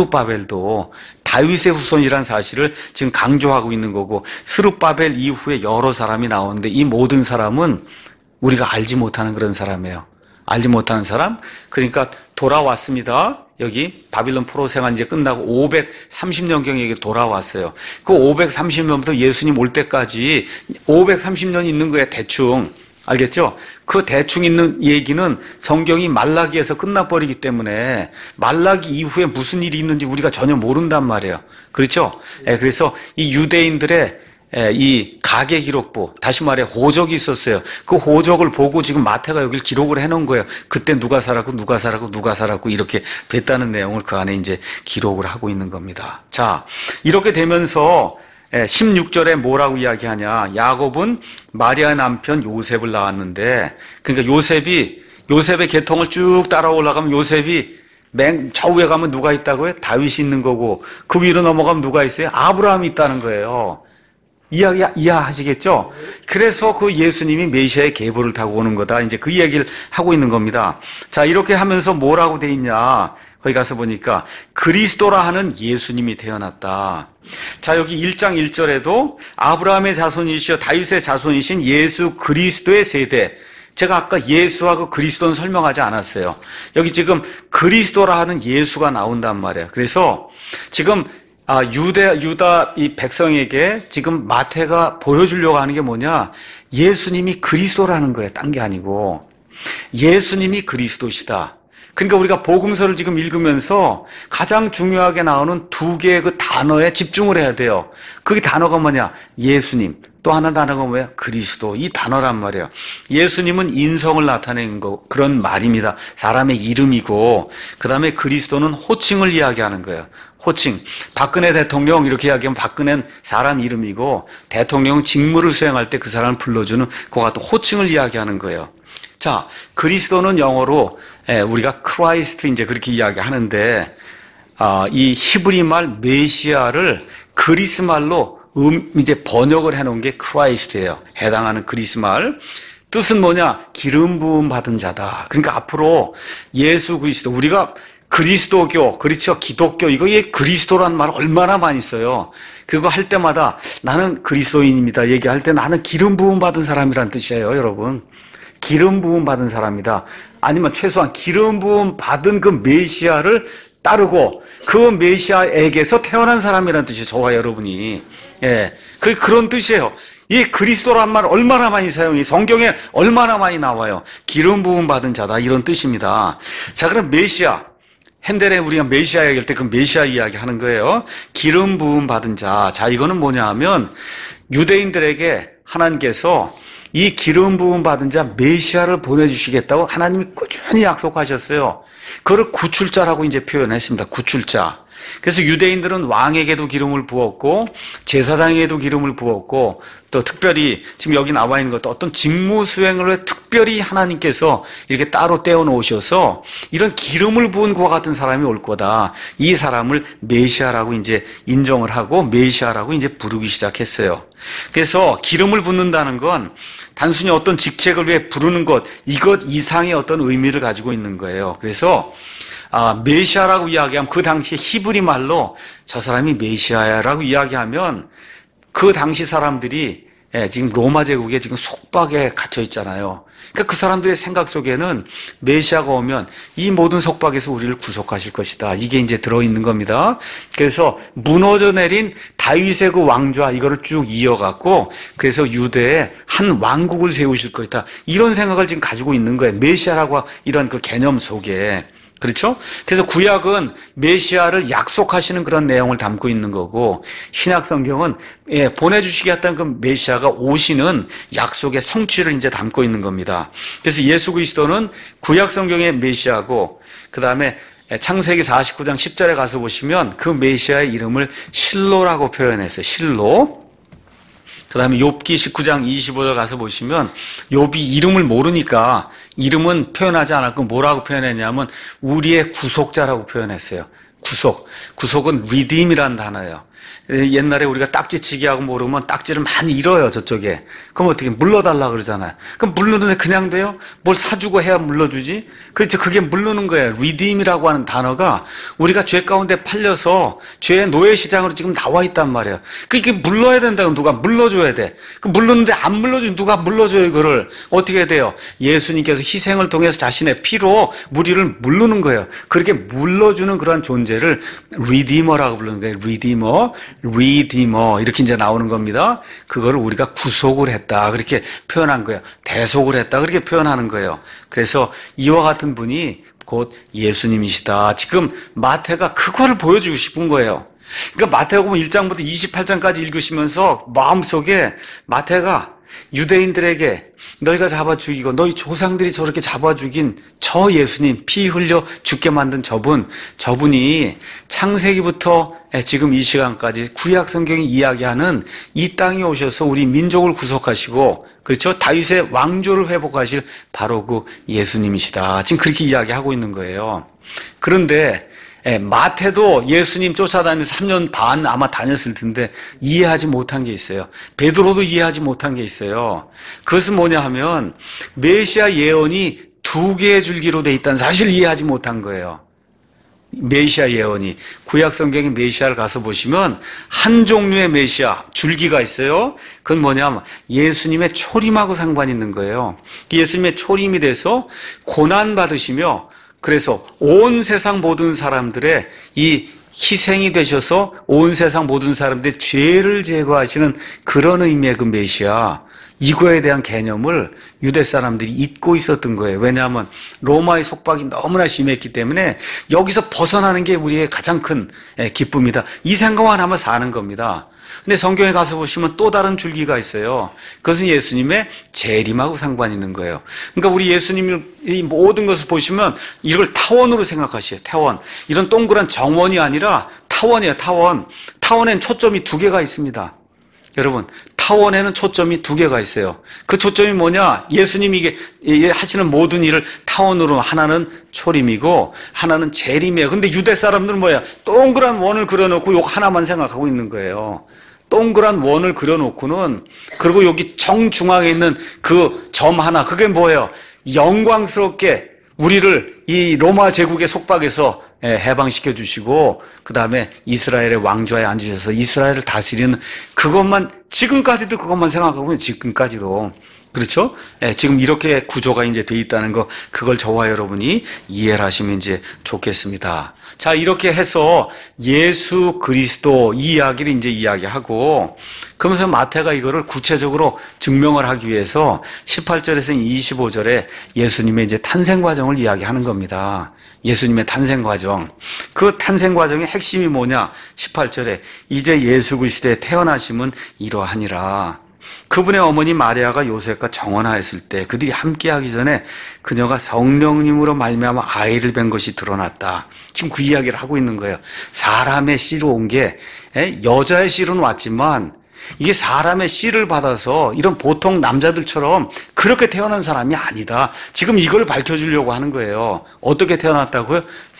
스룹바벨도 다윗의 후손이란 사실을 지금 강조하고 있는 거고 스룹바벨 이후에 여러 사람이 나오는데 이 모든 사람은 우리가 알지 못하는 그런 사람이에요. 알지 못하는 사람? 그러니까 돌아왔습니다. 여기 바빌론 포로 생활 이제 끝나고 오백삼십 년경에 돌아왔어요. 그 오백삼십 년부터 예수님 올 때까지 오백삼십 년 있는 거예요. 대충. 알겠죠? 그 대충 있는 얘기는 성경이 말라기에서 끝나버리기 때문에 말라기 이후에 무슨 일이 있는지 우리가 전혀 모른단 말이에요. 그렇죠? 예, 그래서 이 유대인들의 예, 이 가계 기록부, 다시 말해 호적이 있었어요. 그 호적을 보고 지금 마태가 여기를 기록을 해놓은 거예요. 그때 누가 살았고 누가 살았고 누가 살았고 이렇게 됐다는 내용을 그 안에 이제 기록을 하고 있는 겁니다. 자, 이렇게 되면서 십육 절에 뭐라고 이야기하냐. 야곱은 마리아의 남편 요셉을 낳았는데, 그러니까 요셉이, 요셉의 계통을 쭉 따라 올라가면 요셉이 맨 좌우에 가면 누가 있다고요? 다윗이 있는 거고, 그 위로 넘어가면 누가 있어요? 아브라함이 있다는 거예요. 이야기, 이해하시겠죠? 그래서 그 예수님이 메시아의 계보를 타고 오는 거다. 이제 그 이야기를 하고 있는 겁니다. 자, 이렇게 하면서 뭐라고 돼 있냐. 거기 가서 보니까 그리스도라 하는 예수님이 태어났다. 자, 여기 일 장 일 절에도 아브라함의 자손이시여 다윗의 자손이신 예수 그리스도의 세대. 제가 아까 예수와 그 그리스도는 설명하지 않았어요. 여기 지금 그리스도라 하는 예수가 나온단 말이에요. 그래서 지금 아, 유대, 유다 이 백성에게 지금 마태가 보여주려고 하는 게 뭐냐? 예수님이 그리스도라는 거예요. 딴 게 아니고. 예수님이 그리스도시다. 그러니까 우리가 복음서를 지금 읽으면서 가장 중요하게 나오는 두 개의 그 단어에 집중을 해야 돼요. 그게 단어가 뭐냐? 예수님. 또 하나 단어가 뭐야? 그리스도. 이 단어란 말이에요. 예수님은 인성을 나타내는 거, 그런 말입니다. 사람의 이름이고, 그 다음에 그리스도는 호칭을 이야기하는 거예요. 호칭. 박근혜 대통령 이렇게 이야기하면 박근혜는 사람 이름이고, 대통령은 직무를 수행할 때 그 사람을 불러주는 그와 같은 호칭을 이야기하는 거예요. 자, 그리스도는 영어로 예, 우리가 크라이스트 이제 그렇게 이야기하는데 아, 이 히브리 말 메시아를 그리스 말로 음, 이제 번역을 해놓은 게 크라이스트예요. 해당하는 그리스 말. 뜻은 뭐냐? 기름 부음 받은 자다. 그러니까 앞으로 예수 그리스도, 우리가 그리스도교, 그렇죠? 기독교, 이거 이 그리스도라는 말 얼마나 많이 써요. 그거 할 때마다 나는 그리스도인입니다. 얘기할 때 나는 기름 부음 받은 사람이란 뜻이에요, 여러분. 기름 부음 받은 사람이다. 아니면 최소한 기름 부음 받은 그 메시아를 따르고 그 메시아에게서 태어난 사람이라는 뜻이에요. 저와 여러분이. 예. 그, 그런 뜻이에요. 이 그리스도란 말 얼마나 많이 사용해. 성경에 얼마나 많이 나와요. 기름 부음 받은 자다. 이런 뜻입니다. 자, 그럼 메시아. 핸델에 우리가 메시아 얘기할 때 그 메시아 이야기 하는 거예요. 기름 부음 받은 자. 자, 이거는 뭐냐 하면 유대인들에게 하나님께서 이 기름 부음 받은 자 메시아를 보내주시겠다고 하나님이 꾸준히 약속하셨어요. 그걸 구출자라고 이제 표현했습니다. 구출자. 그래서 유대인들은 왕에게도 기름을 부었고 제사장에게도 기름을 부었고 또 특별히 지금 여기 나와 있는 것도 어떤 직무 수행을 왜 특별히 하나님께서 이렇게 따로 떼어 놓으셔서 이런 기름을 부은 그와 같은 사람이 올 거다. 이 사람을 메시아라고 이제 인정을 하고 메시아라고 이제 부르기 시작했어요. 그래서 기름을 붓는다는 건 단순히 어떤 직책을 위해 부르는 것, 이것 이상의 어떤 의미를 가지고 있는 거예요. 그래서 아, 메시아라고 이야기하면 그 당시 히브리 말로 저 사람이 메시아야라고 이야기하면 그 당시 사람들이 예, 지금 로마 제국에 지금 속박에 갇혀 있잖아요. 그러니까 그 사람들의 생각 속에는 메시아가 오면 이 모든 속박에서 우리를 구속하실 것이다. 이게 이제 들어있는 겁니다. 그래서 무너져 내린 다윗의 그 왕좌 이거를 쭉 이어갖고 그래서 유대에 한 왕국을 세우실 것이다. 이런 생각을 지금 가지고 있는 거예요. 메시아라고 이런 그 개념 속에. 그렇죠? 그래서 구약은 메시아를 약속하시는 그런 내용을 담고 있는 거고 신약 성경은 예, 보내주시겠다는 그 메시아가 오시는 약속의 성취를 이제 담고 있는 겁니다. 그래서 예수 그리스도는 구약 성경의 메시아고 그 다음에 창세기 사십구 장 십 절에 가서 보시면 그 메시아의 이름을 실로라고 표현했어요. 실로. 그 다음에 욥기 십구 장 이십오 절 가서 보시면 욥이 이름을 모르니까 이름은 표현하지 않았고 뭐라고 표현했냐면 우리의 구속자라고 표현했어요. 구속. 구속은 redeem이라는 단어예요. 옛날에 우리가 딱지치기 하고 모르면 딱지를 많이 잃어요, 저쪽에. 그럼 어떻게 물러달라 그러잖아요. 그럼 물르는데 그냥 돼요? 뭘 사주고 해야 물러주지? 그렇죠. 그게 물르는 거예요. redeem이라고 하는 단어가 우리가 죄 가운데 팔려서 죄의 노예시장으로 지금 나와 있단 말이에요. 그게 물러야 된다고 누가 물러줘야 돼. 그 물르는데 안 물러주면 누가 물러줘요, 이거를. 어떻게 돼요? 예수님께서 희생을 통해서 자신의 피로 우리를 물르는 거예요. 그렇게 물러주는 그런 존재를 redeemer라고 부르는 거예요. redeemer. 리디머 이렇게 이제 나오는 겁니다. 그거를 우리가 구속을 했다 그렇게 표현한 거예요. 대속을 했다 그렇게 표현하는 거예요. 그래서 이와 같은 분이 곧 예수님이시다. 지금 마태가 그거를 보여주고 싶은 거예요. 그러니까 마태복음 일 장부터 이십팔 장까지 읽으시면서 마음속에 마태가 유대인들에게 너희가 잡아 죽이고 너희 조상들이 저렇게 잡아 죽인 저 예수님, 피 흘려 죽게 만든 저분, 저분이 창세기부터 지금 이 시간까지 구약 성경이 이야기하는 이 땅에 오셔서 우리 민족을 구속하시고 그렇죠? 다윗의 왕조를 회복하실 바로 그 예수님이시다. 지금 그렇게 이야기하고 있는 거예요. 그런데 예, 마태도 예수님 쫓아다니면서 삼 년 반 아마 다녔을 텐데 이해하지 못한 게 있어요. 베드로도 이해하지 못한 게 있어요. 그것은 뭐냐 하면 메시아 예언이 두 개의 줄기로 돼 있다는 사실을 이해하지 못한 거예요. 메시아 예언이 구약 성경의 메시아를 가서 보시면 한 종류의 메시아 줄기가 있어요. 그건 뭐냐면 예수님의 초림하고 상관이 있는 거예요. 예수님의 초림이 돼서 고난 받으시며 그래서 온 세상 모든 사람들의 이 희생이 되셔서 온 세상 모든 사람들의 죄를 제거하시는 그런 의미의 그 메시아, 이거에 대한 개념을 유대 사람들이 잊고 있었던 거예요. 왜냐하면 로마의 속박이 너무나 심했기 때문에 여기서 벗어나는 게 우리의 가장 큰 기쁨이다. 이 생각만 하면 사는 겁니다. 근데 성경에 가서 보시면 또 다른 줄기가 있어요. 그것은 예수님의 재림하고 상관이 있는 거예요. 그러니까 우리 예수님이 이 모든 것을 보시면 이걸 타원으로 생각하시요. 타원. 이런 동그란 정원이 아니라 타원이에요. 타원. 타원엔 초점이 두 개가 있습니다. 여러분, 타원에는 초점이 두 개가 있어요. 그 초점이 뭐냐? 예수님이 이게 하시는 모든 일을 타원으로 하나는 초림이고 하나는 재림이에요. 근데 유대 사람들은 뭐야? 동그란 원을 그려놓고 요 하나만 생각하고 있는 거예요. 동그란 원을 그려놓고는 그리고 여기 정중앙에 있는 그 점 하나 그게 뭐예요? 영광스럽게 우리를 이 로마 제국의 속박에서 해방시켜 주시고 그 다음에 이스라엘의 왕좌에 앉으셔서 이스라엘을 다스리는 그것만 지금까지도 그것만 생각하고 있는 지금까지도 그렇죠? 예, 지금 이렇게 구조가 이제 돼 있다는 거 그걸 저와 여러분이 이해를 하시면 이제 좋겠습니다. 자, 이렇게 해서 예수 그리스도 이 이야기를 이제 이야기하고 그러면서 마태가 이거를 구체적으로 증명을 하기 위해서 십팔 절에서 이십오 절에 예수님의 이제 탄생 과정을 이야기하는 겁니다. 예수님의 탄생 과정. 그 탄생 과정의 핵심이 뭐냐? 십팔 절에 이제 예수 그리스도의 태어나심은 이러하니라. 그분의 어머니 마리아가 요셉과 정혼하였을 때 그들이 함께하기 전에 그녀가 성령님으로 말미암아 아이를 뵌 것이 드러났다. 지금 그 이야기를 하고 있는 거예요. 사람의 씨로 온 게 여자의 씨로는 왔지만 이게 사람의 씨를 받아서 이런 보통 남자들처럼 그렇게 태어난 사람이 아니다. 지금 이걸 밝혀주려고 하는 거예요. 어떻게 태어났다고요?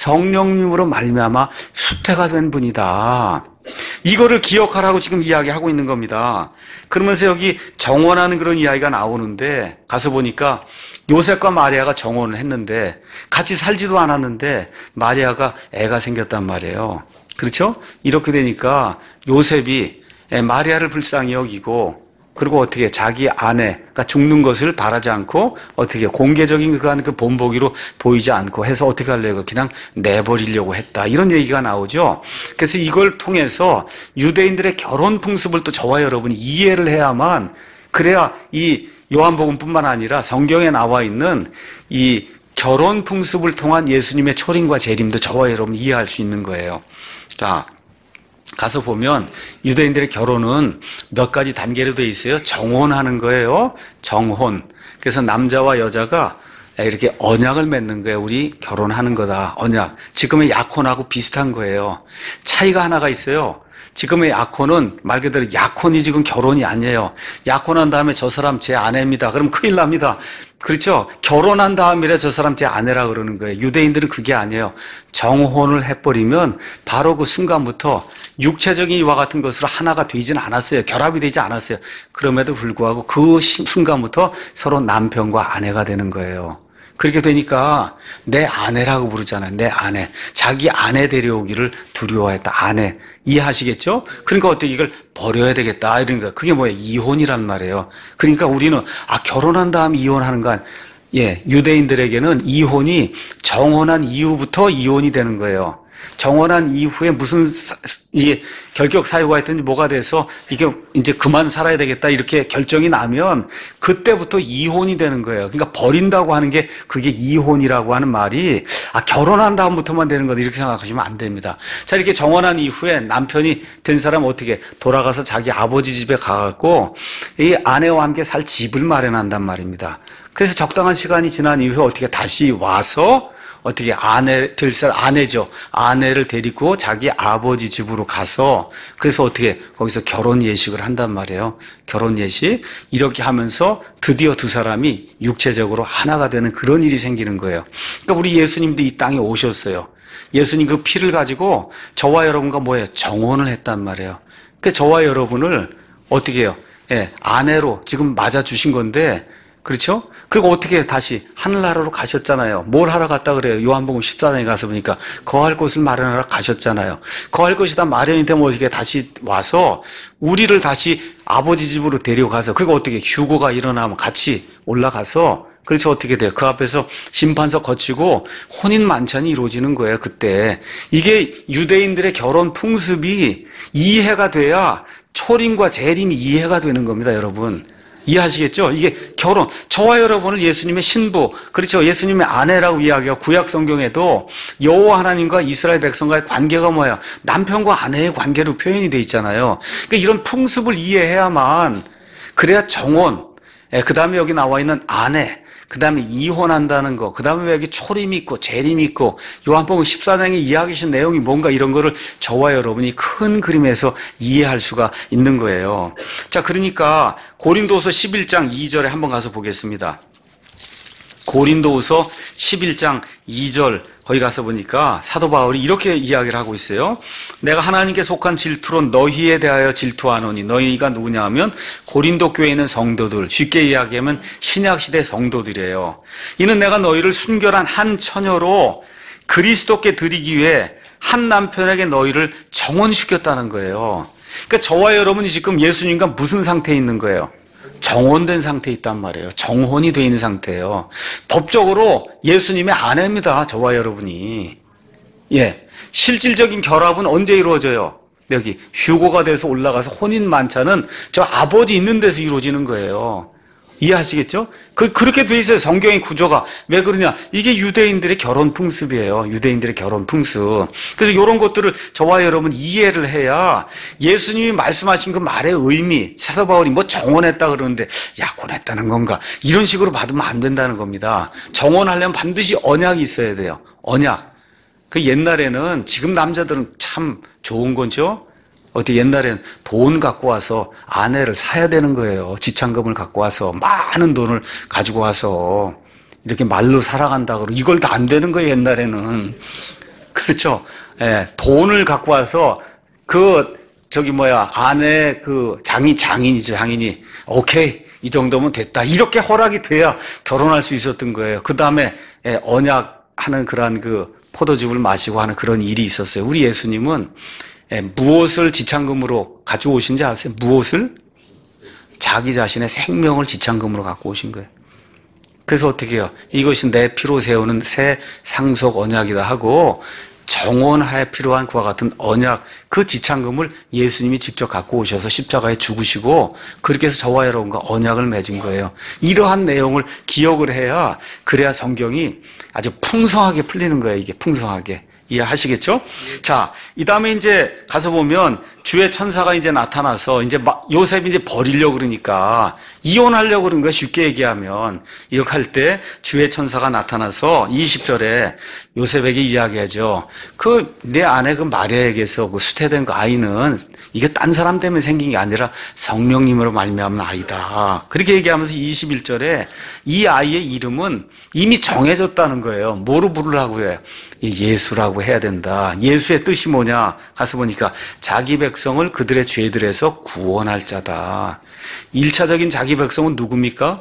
성령님으로 말미암아 수태가 된 분이다. 이거를 기억하라고 지금 이야기하고 있는 겁니다. 그러면서 여기 정혼하는 그런 이야기가 나오는데 가서 보니까 요셉과 마리아가 정혼을 했는데 같이 살지도 않았는데 마리아가 애가 생겼단 말이에요. 그렇죠? 이렇게 되니까 요셉이 마리아를 불쌍히 여기고 그리고 어떻게 자기 아내가 죽는 것을 바라지 않고 어떻게 공개적인 그러한 그 본보기로 보이지 않고 해서 어떻게 하려고 그냥 내버리려고 했다. 이런 얘기가 나오죠. 그래서 이걸 통해서 유대인들의 결혼 풍습을 또 저와 여러분이 이해를 해야만 그래야 이 요한복음뿐만 아니라 성경에 나와 있는 이 결혼 풍습을 통한 예수님의 초림과 재림도 저와 여러분이 이해할 수 있는 거예요. 자. 가서 보면 유대인들의 결혼은 몇 가지 단계로 되어 있어요. 정혼하는 거예요. 정혼. 그래서 남자와 여자가 이렇게 언약을 맺는 거예요. 우리 결혼하는 거다. 언약. 지금의 약혼하고 비슷한 거예요. 차이가 하나가 있어요. 지금의 약혼은 말 그대로 약혼이 지금 결혼이 아니에요. 약혼한 다음에 저 사람 제 아내입니다. 그럼 큰일 납니다. 그렇죠? 결혼한 다음이라 저 사람 제 아내라 그러는 거예요. 유대인들은 그게 아니에요. 정혼을 해버리면 바로 그 순간부터 육체적인 이와 같은 것으로 하나가 되진 않았어요. 결합이 되지 않았어요. 그럼에도 불구하고 그 순간부터 서로 남편과 아내가 되는 거예요. 그렇게 되니까 내 아내라고 부르잖아요. 내 아내. 자기 아내 데려오기를 두려워했다. 아내. 이해하시겠죠? 그러니까 어떻게 이걸 버려야 되겠다. 이런 거. 그게 뭐예요? 이혼이란 말이에요. 그러니까 우리는 아 결혼한 다음 이혼하는 건 예, 유대인들에게는 이혼이 정혼한 이후부터 이혼이 되는 거예요. 정혼한 이후에 무슨 사, 이 결격 사유가 있든지 뭐가 돼서 이게 이제 그만 살아야 되겠다 이렇게 결정이 나면 그때부터 이혼이 되는 거예요. 그러니까 버린다고 하는 게 그게 이혼이라고 하는 말이 아 결혼한 다음부터만 되는 거다 이렇게 생각하시면 안 됩니다. 자 이렇게 정혼한 이후에 남편이 된 사람은 어떻게 돌아가서 자기 아버지 집에 가갖고 이 아내와 함께 살 집을 마련한단 말입니다. 그래서 적당한 시간이 지난 이후에 어떻게 다시 와서 어떻게 아내 될 사람 아내죠. 아내를 데리고 자기 아버지 집으로 가서 그래서 어떻게 거기서 결혼 예식을 한단 말이에요. 결혼 예식 이렇게 하면서 드디어 두 사람이 육체적으로 하나가 되는 그런 일이 생기는 거예요. 그러니까 우리 예수님도 이 땅에 오셨어요. 예수님 그 피를 가지고 저와 여러분과 뭐예요? 정혼을 했단 말이에요. 그러니까 저와 여러분을 어떻게 해요? 예, 아내로 지금 맞아 주신 건데 그렇죠? 그리고 어떻게 다시 하늘나라로 가셨잖아요. 뭘 하러 갔다 그래요? 요한복음 십사 장에 가서 보니까 거할 곳을 마련하러 가셨잖아요. 거할 곳이 다 마련이 되면 어떻게 다시 와서 우리를 다시 아버지 집으로 데려가서 그리고 어떻게 휴고가 일어나면 같이 올라가서 그렇죠. 어떻게 돼요? 그 앞에서 심판서 거치고 혼인 만찬이 이루어지는 거예요. 그때 이게 유대인들의 결혼 풍습이 이해가 돼야 초림과 재림이 이해가 되는 겁니다. 여러분. 이해하시겠죠? 이게 결혼, 저와 여러분을 예수님의 신부, 그렇죠? 예수님의 아내라고 이야기하고 구약 성경에도 여호와 하나님과 이스라엘 백성과의 관계가 뭐야? 남편과 아내의 관계로 표현이 돼 있잖아요. 그러니까 이런 풍습을 이해해야만 그래야 정혼, 그 다음에 여기 나와 있는 아내, 그 다음에 이혼한다는 거, 그 다음에 왜 여기 초림이 있고 재림이 있고 요한복음 십사 장에 이야기하신 내용이 뭔가 이런 거를 저와 여러분이 큰 그림에서 이해할 수가 있는 거예요. 자, 그러니까 고린도서 십일 장 이 절에 한번 가서 보겠습니다. 고린도서 십일 장 이 절 거기 가서 보니까 사도 바울이 이렇게 이야기를 하고 있어요. 내가 하나님께 속한 질투로 너희에 대하여 질투하노니 너희가 누구냐 하면 고린도 교회에 있는 성도들, 쉽게 이야기하면 신약시대 성도들이에요. 이는 내가 너희를 순결한 한 처녀로 그리스도께 드리기 위해 한 남편에게 너희를 정혼시켰다는 거예요. 그러니까 저와 여러분이 지금 예수님과 무슨 상태에 있는 거예요? 정혼된 상태에 있단 말이에요. 정혼이 되어 있는 상태예요. 법적으로 예수님의 아내입니다. 저와 여러분이. 예, 실질적인 결합은 언제 이루어져요? 여기 휴고가 돼서 올라가서 혼인 만찬은 저 아버지 있는 데서 이루어지는 거예요. 이해하시겠죠? 그, 그렇게 돼 있어요. 성경의 구조가. 왜 그러냐? 이게 유대인들의 결혼 풍습이에요. 유대인들의 결혼 풍습. 그래서 이런 것들을 저와 여러분 이해를 해야 예수님이 말씀하신 그 말의 의미, 사도 바울이 뭐 정혼했다 그러는데 약혼했다는 건가? 이런 식으로 받으면 안 된다는 겁니다. 정혼하려면 반드시 언약이 있어야 돼요. 언약. 그 옛날에는 지금 남자들은 참 좋은 거죠? 어디 옛날엔 돈 갖고 와서 아내를 사야 되는 거예요. 지참금을 갖고 와서 많은 돈을 가지고 와서 이렇게 말로 살아간다 그러고 이걸 다 안 되는 거예요. 옛날에는. 그렇죠. 예, 돈을 갖고 와서 그 저기 뭐야 아내 그 장인 장인이죠. 장인이 오케이 이 정도면 됐다. 이렇게 허락이 돼야 결혼할 수 있었던 거예요. 그 다음에 예, 언약하는 그런 그 포도즙을 마시고 하는 그런 일이 있었어요. 우리 예수님은 예, 무엇을 지참금으로 가져오신지 아세요? 무엇을? 자기 자신의 생명을 지참금으로 갖고 오신 거예요. 그래서 어떻게 해요? 이것이 내 피로 세우는 새 상속 언약이다 하고 정혼하에 필요한 그와 같은 언약, 그 지참금을 예수님이 직접 갖고 오셔서 십자가에 죽으시고 그렇게 해서 저와 여러분과 언약을 맺은 거예요. 이러한 내용을 기억을 해야 그래야 성경이 아주 풍성하게 풀리는 거예요. 이게 풍성하게. 이해하시겠죠? 자, 이 다음에 이제 가서 보면 주의 천사가 이제 나타나서 이제 요셉이 이제 버리려고 그러니까 이혼하려고 그러는 거야. 쉽게 얘기하면. 이렇게 할 때 주의 천사가 나타나서 이십 절에 요셉에게 이야기하죠. 그 내 아내 그 마리아에게서 그 수태된 그 아이는 이게 딴 사람 때문에 생긴 게 아니라 성령님으로 말미암은 아이다. 그렇게 얘기하면서 이십일 절에 이 아이의 이름은 이미 정해졌다는 거예요. 뭐로 부르라고 해요? 예수라고 해야 된다. 예수의 뜻이 뭐냐? 가서 보니까 자기 백성을 그들의 죄들에서 구원할 자다. 일차적인 자기 백성은 누굽니까?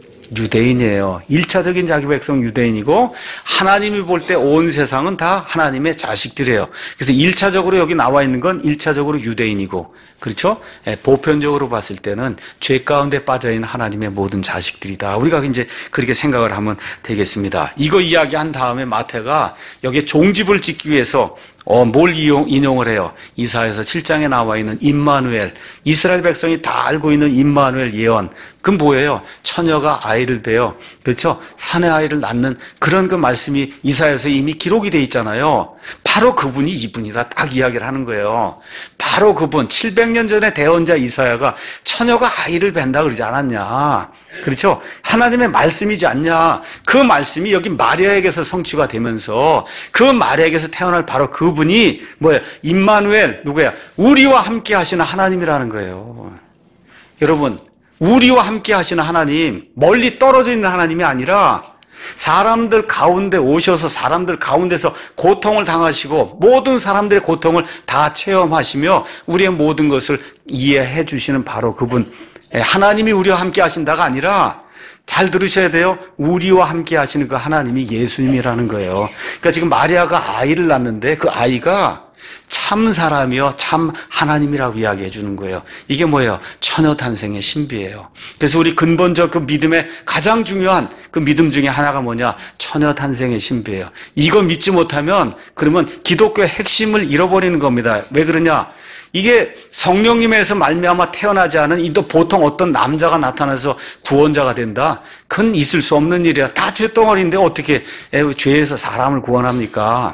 유대인이에요. 일차적인 자기 백성 유대인이고 하나님이 볼 때 온 세상은 다 하나님의 자식들이에요. 그래서 일차적으로 여기 나와 있는 건 일차적으로 유대인이고 그렇죠? 예, 보편적으로 봤을 때는 죄 가운데 빠져있는 하나님의 모든 자식들이다. 우리가 이제 그렇게 생각을 하면 되겠습니다. 이거 이야기한 다음에 마태가 여기에 종집을 짓기 위해서 어, 뭘 이용, 인용을 해요? 이사야서 칠 장에 나와 있는 임마누엘, 이스라엘 백성이 다 알고 있는 임마누엘 예언. 그건 뭐예요? 처녀가 아이를 베어, 그렇죠? 산의 아이를 낳는 그런 그 말씀이 이사야서에 이미 기록이 돼 있잖아요. 바로 그분이 이분이다. 딱 이야기를 하는 거예요. 바로 그분, 칠백 년 전에 대언자 이사야가 처녀가 아이를 벤다 그러지 않았냐. 그렇죠? 하나님의 말씀이지 않냐. 그 말씀이 여기 마리아에게서 성취가 되면서 그 마리아에게서 태어날 바로 그분이 뭐예요? 임마누엘, 누구야? 우리와 함께 하시는 하나님이라는 거예요. 여러분, 우리와 함께 하시는 하나님, 멀리 떨어져 있는 하나님이 아니라 사람들 가운데 오셔서 사람들 가운데서 고통을 당하시고 모든 사람들의 고통을 다 체험하시며 우리의 모든 것을 이해해 주시는 바로 그분, 하나님이 우리와 함께 하신다가 아니라 잘 들으셔야 돼요. 우리와 함께 하시는 그 하나님이 예수님이라는 거예요. 그러니까 지금 마리아가 아이를 낳는데 그 아이가 참 사람이요 참 하나님이라고 이야기해 주는 거예요. 이게 뭐예요? 처녀 탄생의 신비예요. 그래서 우리 근본적 그 믿음의 가장 중요한 그 믿음 중에 하나가 뭐냐? 처녀 탄생의 신비예요. 이거 믿지 못하면 그러면 기독교의 핵심을 잃어버리는 겁니다. 왜 그러냐? 이게 성령님에서 말미암아 태어나지 않은 이 또 보통 어떤 남자가 나타나서 구원자가 된다? 그건 있을 수 없는 일이야. 다 죄덩어리인데 어떻게 죄에서 사람을 구원합니까?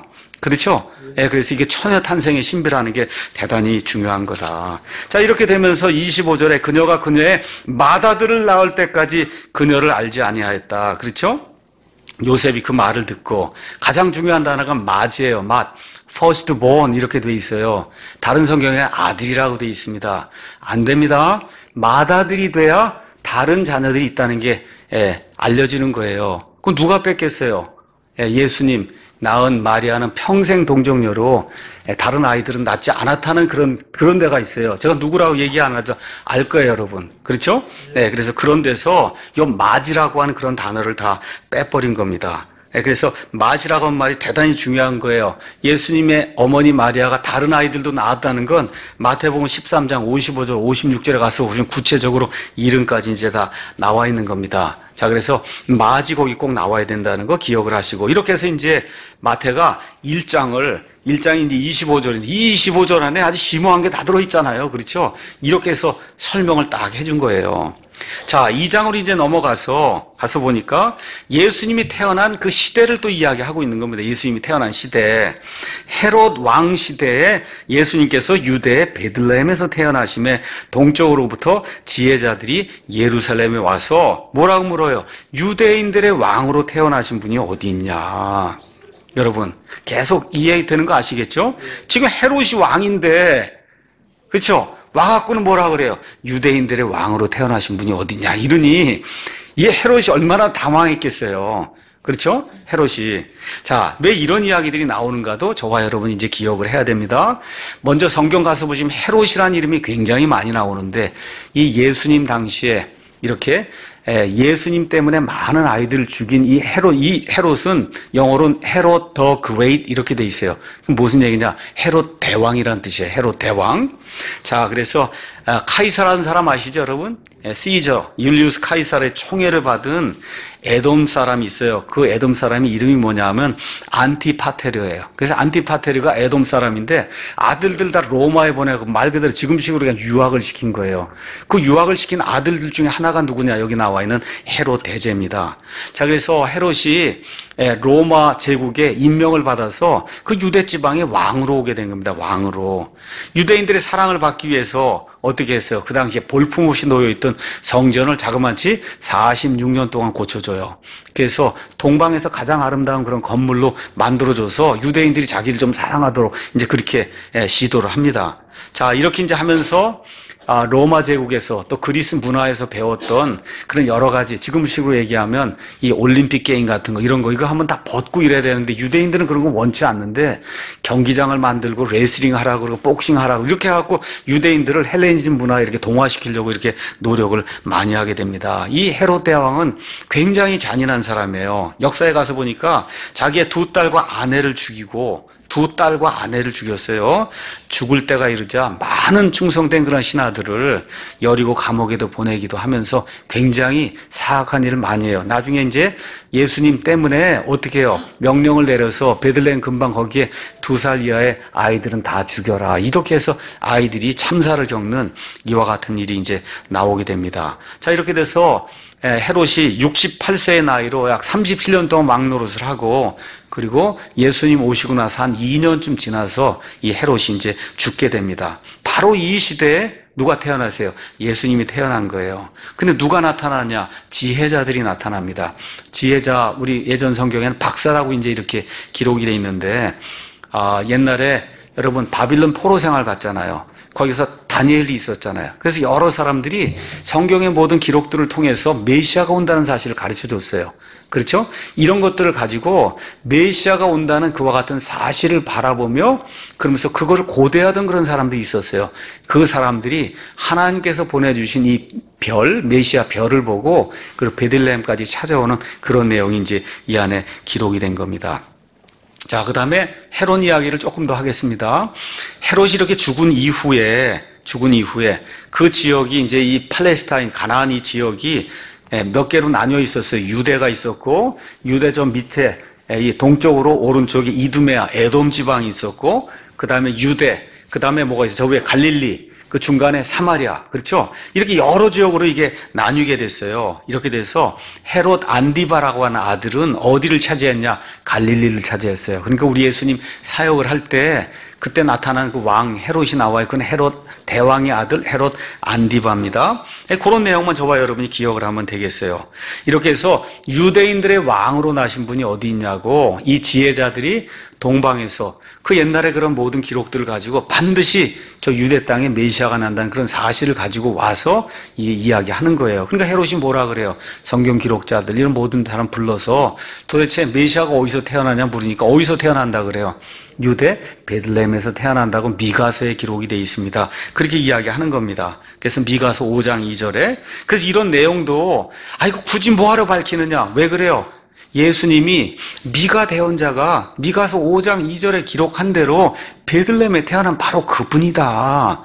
그렇죠? 예, 그래서 이게 처녀 탄생의 신비라는 게 대단히 중요한 거다. 자, 이렇게 되면서 이십오 절에 그녀가 그녀의 맏아들을 낳을 때까지 그녀를 알지 아니하였다. 그렇죠? 요셉이 그 말을 듣고, 가장 중요한 단어가 맏이에요. 맏. first born 이렇게 돼 있어요. 다른 성경에 아들이라고 돼 있습니다. 안 됩니다. 맏아들이 돼야 다른 자녀들이 있다는 게 예, 알려지는 거예요. 그건 누가 뺏겠어요? 예, 예수님 낳은 마리아는 평생 동정녀로 예, 다른 아이들은 낳지 않았다는 그런 그런 데가 있어요. 제가 누구라고 얘기 안 하죠. 알 거예요, 여러분. 그렇죠? 네, 그래서 그런 데서 요 맏이라고 하는 그런 단어를 다 빼버린 겁니다. 그래서 맏이라고 하는 말이 대단히 중요한 거예요. 예수님의 어머니 마리아가 다른 아이들도 낳았다는 건 마태복음 십삼 장 오십오 절 오십육 절에 가서 보시면 구체적으로 이름까지 이제 다 나와 있는 겁니다. 자, 그래서 맏이 거기 꼭 나와야 된다는 거 기억을 하시고, 이렇게 해서 이제 마태가 일 장을 일 장이 이제 이십오 절인데 이십오 절 안에 아주 심오한 게 다 들어있잖아요. 그렇죠? 이렇게 해서 설명을 딱 해준 거예요. 자, 이 장으로 이제 넘어가서 가서 보니까 예수님이 태어난 그 시대를 또 이야기하고 있는 겁니다. 예수님이 태어난 시대. 헤롯 왕 시대에 예수님께서 유대의 베들레헴에서 태어나심에 동쪽으로부터 지혜자들이 예루살렘에 와서 뭐라고 물어요? 유대인들의 왕으로 태어나신 분이 어디 있냐? 여러분, 계속 이해되는 거 아시겠죠? 지금 헤롯이 왕인데, 그렇죠? 와갖고는 뭐라 그래요? 유대인들의 왕으로 태어나신 분이 어디냐? 이러니 이 헤롯이 얼마나 당황했겠어요. 그렇죠? 헤롯이. 자, 왜 이런 이야기들이 나오는가도 저와 여러분이 이제 기억을 해야 됩니다. 먼저 성경 가서 보시면 헤롯이라는 이름이 굉장히 많이 나오는데, 이 예수님 당시에 이렇게 예수님 때문에 많은 아이들을 죽인 이 헤롯, 이 헤롯은 영어로는 헤롯 더 그레이트 이렇게 돼 있어요. 그럼 무슨 얘기냐? 헤롯 대왕이란 뜻이에요. 헤롯 대왕. 자, 그래서 카이사라는 사람 아시죠, 여러분? 시저, 율리우스 카이사르의 총애를 받은 에돔 사람이 있어요. 그 에돔 사람이 이름이 뭐냐 하면 안티파테르예요. 그래서 안티파테르가 에돔 사람인데 아들들 다 로마에 보내고 말 그대로 지금식으로 그냥 유학을 시킨 거예요. 그 유학을 시킨 아들들 중에 하나가 누구냐? 여기 나와 있는 헤롯 대제입니다. 자, 그래서 헤롯이 로마 제국에 임명을 받아서 그 유대 지방의 왕으로 오게 된 겁니다. 왕으로. 유대인들의 사랑을 받기 위해서 어떻게 했어요? 그 당시에 볼품없이 놓여있던 성전을 자그마치 사십육 년 동안 고쳐줘요. 그래서 동방에서 가장 아름다운 그런 건물로 만들어줘서 유대인들이 자기를 좀 사랑하도록 이제 그렇게 시도를 합니다. 자, 이렇게 이제 하면서 아, 로마 제국에서 또 그리스 문화에서 배웠던 그런 여러 가지, 지금식으로 얘기하면 이 올림픽 게임 같은 거, 이런 거, 이거 한번 다 벗고 이래야 되는데 유대인들은 그런 거 원치 않는데 경기장을 만들고 레슬링 하라고 그러고 복싱 하라고 이렇게 해갖고 유대인들을 헬레니즘 문화에 이렇게 동화시키려고 이렇게 노력을 많이 하게 됩니다. 이 헤롯 대왕은 굉장히 잔인한 사람이에요. 역사에 가서 보니까 자기의 두 딸과 아내를 죽이고 두 딸과 아내를 죽였어요. 죽을 때가 이르자 많은 충성된 그런 신하들을 여리고 감옥에도 보내기도 하면서 굉장히 사악한 일을 많이 해요. 나중에 이제 예수님 때문에 어떻게 해요? 명령을 내려서 베들레헴 근방 거기에 두 살 이하의 아이들은 다 죽여라. 이렇게 해서 아이들이 참사를 겪는 이와 같은 일이 이제 나오게 됩니다. 자, 이렇게 돼서 헤롯이 육십팔 세의 나이로 약 삼십칠 년 동안 왕노릇을 하고, 그리고 예수님 오시고 나서 한 이 년쯤 지나서 이 헤롯이 이제 죽게 됩니다. 바로 이 시대에 누가 태어나세요? 예수님이 태어난 거예요. 근데 누가 나타나냐? 지혜자들이 나타납니다. 지혜자, 우리 예전 성경에는 박사라고 이제 이렇게 기록이 돼 있는데, 아, 옛날에 여러분 바빌론 포로 생활 갔잖아요. 거기서 다니엘이 있었잖아요. 그래서 여러 사람들이 성경의 모든 기록들을 통해서 메시아가 온다는 사실을 가르쳐 줬어요. 그렇죠? 이런 것들을 가지고 메시아가 온다는 그와 같은 사실을 바라보며 그러면서 그거를 고대하던 그런 사람들이 있었어요. 그 사람들이 하나님께서 보내주신 이 별, 메시아 별을 보고 그리고 베들레헴까지 찾아오는 그런 내용이 이제 이 안에 기록이 된 겁니다. 자, 그 다음에 헤롯 이야기를 조금 더 하겠습니다. 헤롯이 이렇게 죽은 이후에, 죽은 이후에 그 지역이 이제 이 팔레스타인, 가나안 이 지역이 몇 개로 나뉘어 있었어요. 유대가 있었고, 유대 저 밑에 이 동쪽으로 오른쪽에 이두메아, 에돔 지방이 있었고, 그 다음에 유대, 그 다음에 뭐가 있어요? 저 위에 갈릴리, 그 중간에 사마리아, 그렇죠? 이렇게 여러 지역으로 이게 나뉘게 됐어요. 이렇게 돼서 헤롯 안디바라고 하는 아들은 어디를 차지했냐? 갈릴리를 차지했어요. 그러니까 우리 예수님 사역을 할 때 그때 나타난 그 왕 헤롯이 나와요. 그건 헤롯 대왕의 아들 헤롯 안디바입니다. 그런 내용만 저와 여러분이 기억을 하면 되겠어요. 이렇게 해서 유대인들의 왕으로 나신 분이 어디 있냐고 이 지혜자들이 동방에서 그 옛날에 그런 모든 기록들을 가지고 반드시 저 유대 땅에 메시아가 난다는 그런 사실을 가지고 와서 이 이야기하는 거예요. 그러니까 헤롯이 뭐라 그래요? 성경 기록자들 이런 모든 사람 불러서 도대체 메시아가 어디서 태어나냐 물으니까 어디서 태어난다 그래요? 유대 베들레헴에서 태어난다고 미가서에 기록이 되어 있습니다. 그렇게 이야기하는 겁니다. 그래서 미가서 오 장 이 절에 그래서 이런 내용도 아 이거 굳이 뭐하러 밝히느냐? 왜 그래요? 예수님이 미가 대언자가 미가서 오 장 이 절에 기록한 대로 베들레헴에 태어난 바로 그분이다.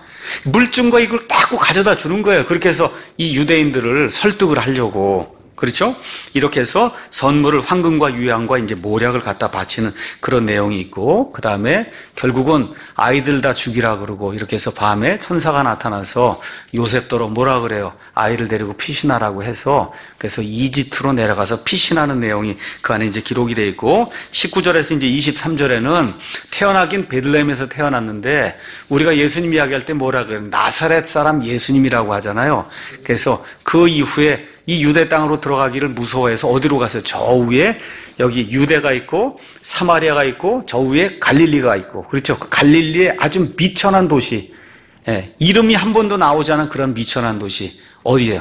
물증과 이걸 딱 가져다 주는 거예요. 그렇게 해서 이 유대인들을 설득을 하려고. 그렇죠? 이렇게 해서 선물을 황금과 유향과 이제 모략을 갖다 바치는 그런 내용이 있고, 그 다음에 결국은 아이들 다 죽이라 그러고, 이렇게 해서 밤에 천사가 나타나서 요셉더러 뭐라 그래요? 아이를 데리고 피신하라고 해서, 그래서 이집트로 내려가서 피신하는 내용이 그 안에 이제 기록이 되어 있고, 십구 절에서 이제 이십삼 절에는 태어나긴 베들레헴에서 태어났는데, 우리가 예수님 이야기할 때 뭐라 그래요? 나사렛 사람 예수님이라고 하잖아요. 그래서 그 이후에 이 유대 땅으로 들어가기를 무서워해서 어디로 갔어요? 저 위에 여기 유대가 있고 사마리아가 있고 저 위에 갈릴리가 있고 그렇죠? 그 갈릴리의 아주 미천한 도시, 예, 이름이 한 번도 나오지 않은 그런 미천한 도시 어디예요?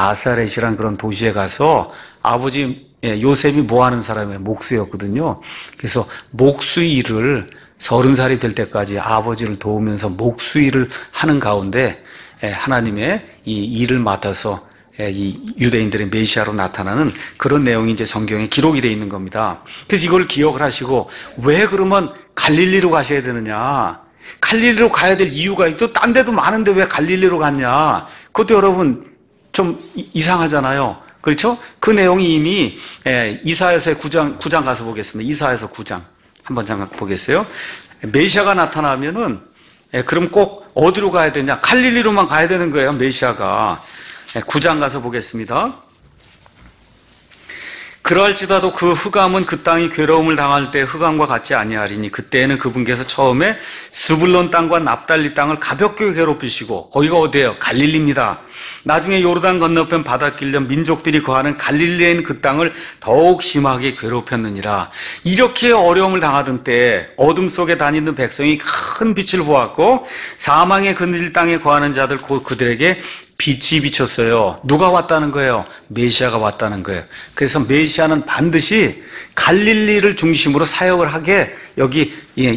나사렛이란 그런 도시에 가서 아버지 예, 요셉이 뭐하는 사람이에요? 목수였거든요. 그래서 목수 일을 서른 살이 될 때까지 아버지를 도우면서 목수 일을 하는 가운데 예, 하나님의 이 일을 맡아서 이 유대인들의 메시아로 나타나는 그런 내용이 이제 성경에 기록이 되어 있는 겁니다. 그래서 이걸 기억을 하시고 왜 그러면 갈릴리로 가셔야 되느냐? 갈릴리로 가야 될 이유가 있죠. 딴 데도 많은데 왜 갈릴리로 갔냐? 그것도 여러분 좀 이상하잖아요. 그렇죠? 그 내용이 이미 이사야서의 구 장, 구 장 가서 보겠습니다. 이사야서 구 장 한번 잠깐 보겠어요. 메시아가 나타나면은 그럼 꼭 어디로 가야 되냐? 갈릴리로만 가야 되는 거예요. 메시아가. 구 장 가서 보겠습니다. 그러할지라도 그 흑암은 그 땅이 괴로움을 당할 때 흑암과 같지 아니하리니 그때에는 그분께서 처음에 스불론 땅과 납달리 땅을 가볍게 괴롭히시고 거기가 어디예요? 갈릴리입니다. 나중에 요르단 건너편 바닷길로 민족들이 거하는 갈릴리에 있는 그 땅을 더욱 심하게 괴롭혔느니라. 이렇게 어려움을 당하던 때 어둠 속에 다니는 백성이 큰 빛을 보았고 사망의 그늘 땅에 거하는 자들 곧 그들에게 빛이 비쳤어요. 누가 왔다는 거예요? 메시아가 왔다는 거예요. 그래서 메시아는 반드시 갈릴리를 중심으로 사역을 하게 여기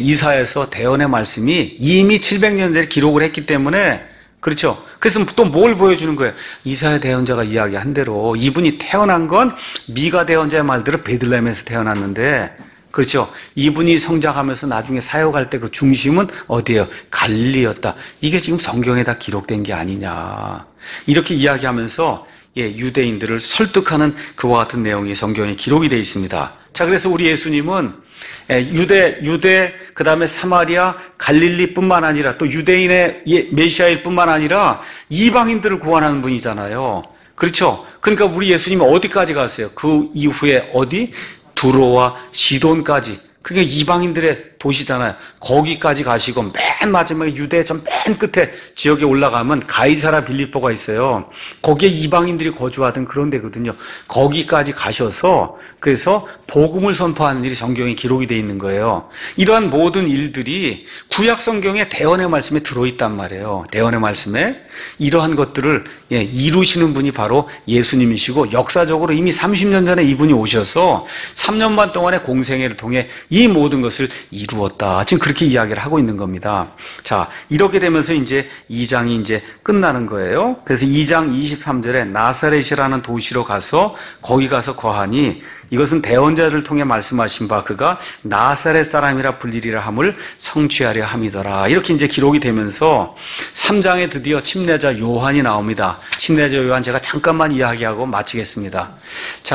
이사야서 대언의 말씀이 이미 칠백 년 전에 기록을 했기 때문에 그렇죠. 그래서 또 뭘 보여주는 거예요? 이사야 대언자가 이야기한 대로 이분이 태어난 건 미가 대언자의 말대로 베들레헴에서 태어났는데 그렇죠. 이분이 성장하면서 나중에 사역할 때 그 중심은 어디예요? 갈릴리였다. 이게 지금 성경에 다 기록된 게 아니냐. 이렇게 이야기하면서 예, 유대인들을 설득하는 그와 같은 내용이 성경에 기록이 되어 있습니다. 자, 그래서 우리 예수님은 예, 유대, 유대, 그 다음에 사마리아, 갈릴리뿐만 아니라 또 유대인의 예, 메시아일 뿐만 아니라 이방인들을 구원하는 분이잖아요. 그렇죠. 그러니까 우리 예수님은 어디까지 갔어요? 그 이후에 어디? 두로와 시돈까지. 그게 이방인들의 도시잖아요. 거기까지 가시고 맨 마지막에 유대 전 맨 끝에 지역에 올라가면 가이사라 빌립보가 있어요. 거기에 이방인들이 거주하던 그런 데거든요. 거기까지 가셔서 그래서 복음을 선포하는 일이 성경에 기록이 되어 있는 거예요. 이러한 모든 일들이 구약 성경의 대언의 말씀에 들어있단 말이에요. 대언의 말씀에 이러한 것들을 예, 이루시는 분이 바로 예수님이시고 역사적으로 이미 삼십 년 전에 이분이 오셔서 삼 년 반 동안의 공생애를 통해 이 모든 것을 이루었다. 지금 그렇게 이야기를 하고 있는 겁니다. 자, 이렇게 되면서 이제 이 장이 이제 끝나는 거예요. 그래서 이 장 이십삼 절에 나사렛이라는 도시로 가서 거기 가서 거하니 이것은 대언자를 통해 말씀하신 바 그가 나사렛 사람이라 불리리라 함을 성취하려 함이더라. 이렇게 이제 기록이 되면서 삼 장에 드디어 침례자 요한이 나옵니다. 침례자 요한 제가 잠깐만 이야기하고 마치겠습니다. 자,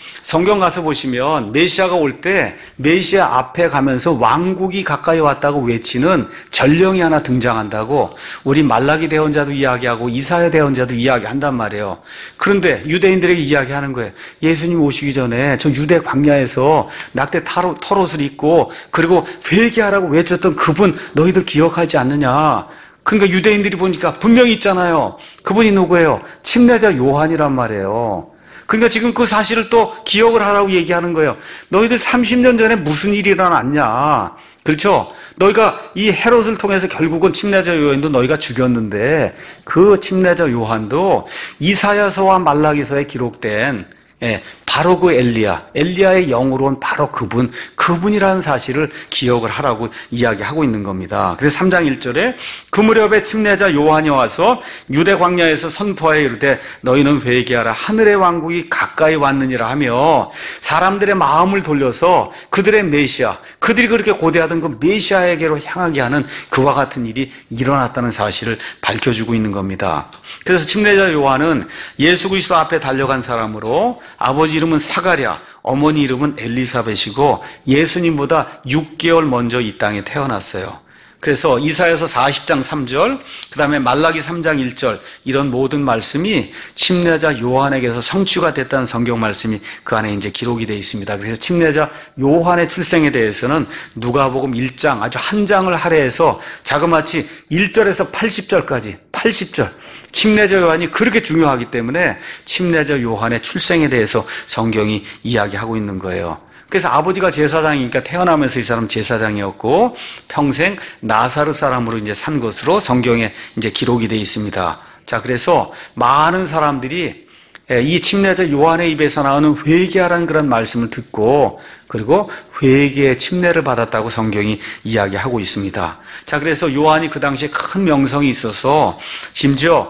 성경 가서 보시면 메시아가 올 때 메시아 앞에 가면서 왕국이 가까이 왔다고 외치는 전령이 하나 등장한다고 우리 말라기 대언자도 이야기하고 이사야 대언자도 이야기한단 말이에요. 그런데 유대인들에게 이야기하는 거예요. 예수님 오시기 전에 저 유대 광야에서 낙대 털옷을 입고 그리고 회개하라고 외쳤던 그분 너희들 기억하지 않느냐. 그러니까 유대인들이 보니까 분명히 있잖아요. 그분이 누구예요? 침례자 요한이란 말이에요. 그러니까 지금 그 사실을 또 기억을 하라고 얘기하는 거예요. 너희들 삼십 년 전에 무슨 일이 일어났냐? 그렇죠? 너희가 이 헤롯을 통해서 결국은 침례자 요한도 너희가 죽였는데 그 침례자 요한도 이사야서와 말라기서에 기록된 예, 바로 그 엘리야, 엘리야의 영으로 온 바로 그분, 그분이라는 사실을 기억을 하라고 이야기하고 있는 겁니다. 그래서 삼 장 일 절에 그 무렵에 침례자 요한이 와서 유대 광야에서 선포하여 이르되 너희는 회개하라 하늘의 왕국이 가까이 왔느니라 하며 사람들의 마음을 돌려서 그들의 메시아, 그들이 그렇게 고대하던 그 메시아에게로 향하게 하는 그와 같은 일이 일어났다는 사실을 밝혀주고 있는 겁니다. 그래서 침례자 요한은 예수 그리스도 앞에 달려간 사람으로 아버지 이름은 사가랴, 어머니 이름은 엘리사벳이고 예수님보다 육 개월 먼저 이 땅에 태어났어요. 그래서 이사야서 사십 장 삼 절, 그 다음에 말라기 삼 장 일 절 이런 모든 말씀이 침례자 요한에게서 성취가 됐다는 성경 말씀이 그 안에 이제 기록이 되어 있습니다. 그래서 침례자 요한의 출생에 대해서는 누가복음 일 장 아주 한 장을 할애해서 자그마치 일 절에서 팔십 절까지 팔십 절 침례자 요한이 그렇게 중요하기 때문에 침례자 요한의 출생에 대해서 성경이 이야기하고 있는 거예요. 그래서 아버지가 제사장이니까 태어나면서 이 사람 제사장이었고 평생 나사렛 사람으로 이제 산 것으로 성경에 이제 기록이 되어 있습니다. 자, 그래서 많은 사람들이 이 침례자 요한의 입에서 나오는 회개하라는 그런 말씀을 듣고 그리고 회개의 침례를 받았다고 성경이 이야기하고 있습니다. 자, 그래서 요한이 그 당시에 큰 명성이 있어서 심지어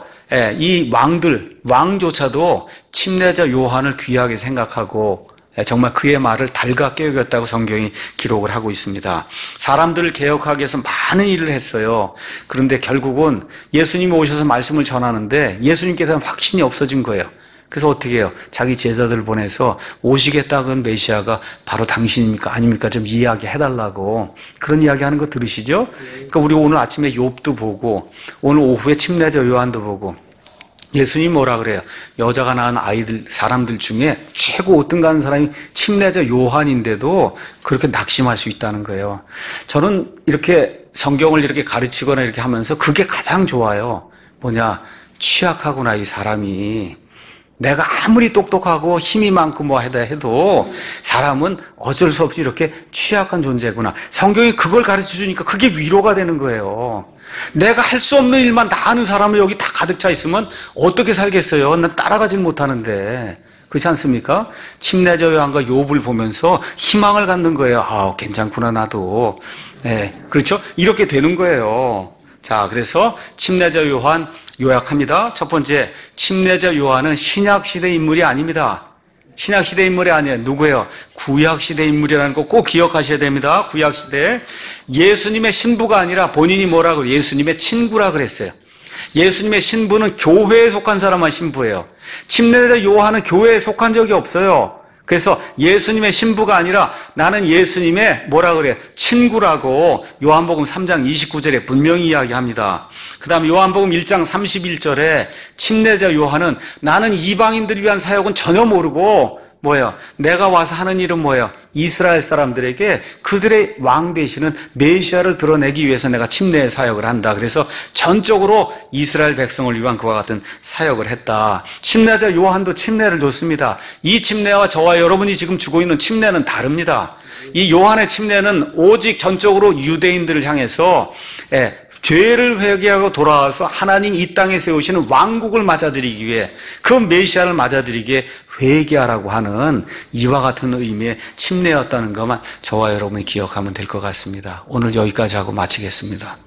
이 왕들, 왕조차도 침례자 요한을 귀하게 생각하고 정말 그의 말을 달갑게 여겼다고 성경이 기록을 하고 있습니다. 사람들을 개혁하기 위해서 많은 일을 했어요. 그런데 결국은 예수님이 오셔서 말씀을 전하는데 예수님께서는 확신이 없어진 거예요. 그래서 어떻게 해요? 자기 제자들을 보내서 오시겠다는 메시아가 바로 당신입니까? 아닙니까? 좀 이야기해달라고 그런 이야기하는 거 들으시죠? 그러니까 우리 오늘 아침에 욥도 보고 오늘 오후에 침례자 요한도 보고 예수님 뭐라 그래요? 여자가 낳은 아이들, 사람들 중에 최고 으뜸 가는 사람이 침례자 요한인데도 그렇게 낙심할 수 있다는 거예요. 저는 이렇게 성경을 이렇게 가르치거나 이렇게 하면서 그게 가장 좋아요. 뭐냐? 취약하구나, 이 사람이. 내가 아무리 똑똑하고 힘이 많고 뭐 하다 해도 사람은 어쩔 수 없이 이렇게 취약한 존재구나. 성경이 그걸 가르쳐 주니까 그게 위로가 되는 거예요. 내가 할 수 없는 일만 다 하는 사람을 여기 다 가득 차 있으면 어떻게 살겠어요? 난 따라가질 못하는데. 그렇지 않습니까? 침례자 요한과 욥을 보면서 희망을 갖는 거예요. 아, 괜찮구나, 나도. 네, 그렇죠? 이렇게 되는 거예요. 자, 그래서 침례자 요한 요약합니다. 첫 번째, 침례자 요한은 신약시대 인물이 아닙니다. 신약시대 인물이 아니에요. 누구예요? 구약시대 인물이라는 거 꼭 기억하셔야 됩니다. 구약시대. 예수님의 신부가 아니라 본인이 뭐라고 그래요? 예수님의 친구라 그랬어요. 예수님의 신부는 교회에 속한 사람만 신부예요. 침례자 요한은 교회에 속한 적이 없어요. 그래서 예수님의 신부가 아니라 나는 예수님의 뭐라 그래? 친구라고 요한복음 삼 장 이십구 절에 분명히 이야기합니다. 그 다음에 요한복음 일 장 삼십일 절에 침례자 요한은 나는 이방인들을 위한 사역은 전혀 모르고 뭐예요? 내가 와서 하는 일은 뭐예요? 이스라엘 사람들에게 그들의 왕 되시는 메시아를 드러내기 위해서 내가 침례의 사역을 한다. 그래서 전적으로 이스라엘 백성을 위한 그와 같은 사역을 했다. 침례자 요한도 침례를 줬습니다. 이 침례와 저와 여러분이 지금 주고 있는 침례는 다릅니다. 이 요한의 침례는 오직 전적으로 유대인들을 향해서 예, 죄를 회개하고 돌아와서 하나님 이 땅에 세우시는 왕국을 맞아들이기 위해 그 메시아를 맞아들이기에 회개하라고 하는 이와 같은 의미의 침례였다는 것만 저와 여러분이 기억하면 될 것 같습니다. 오늘 여기까지 하고 마치겠습니다.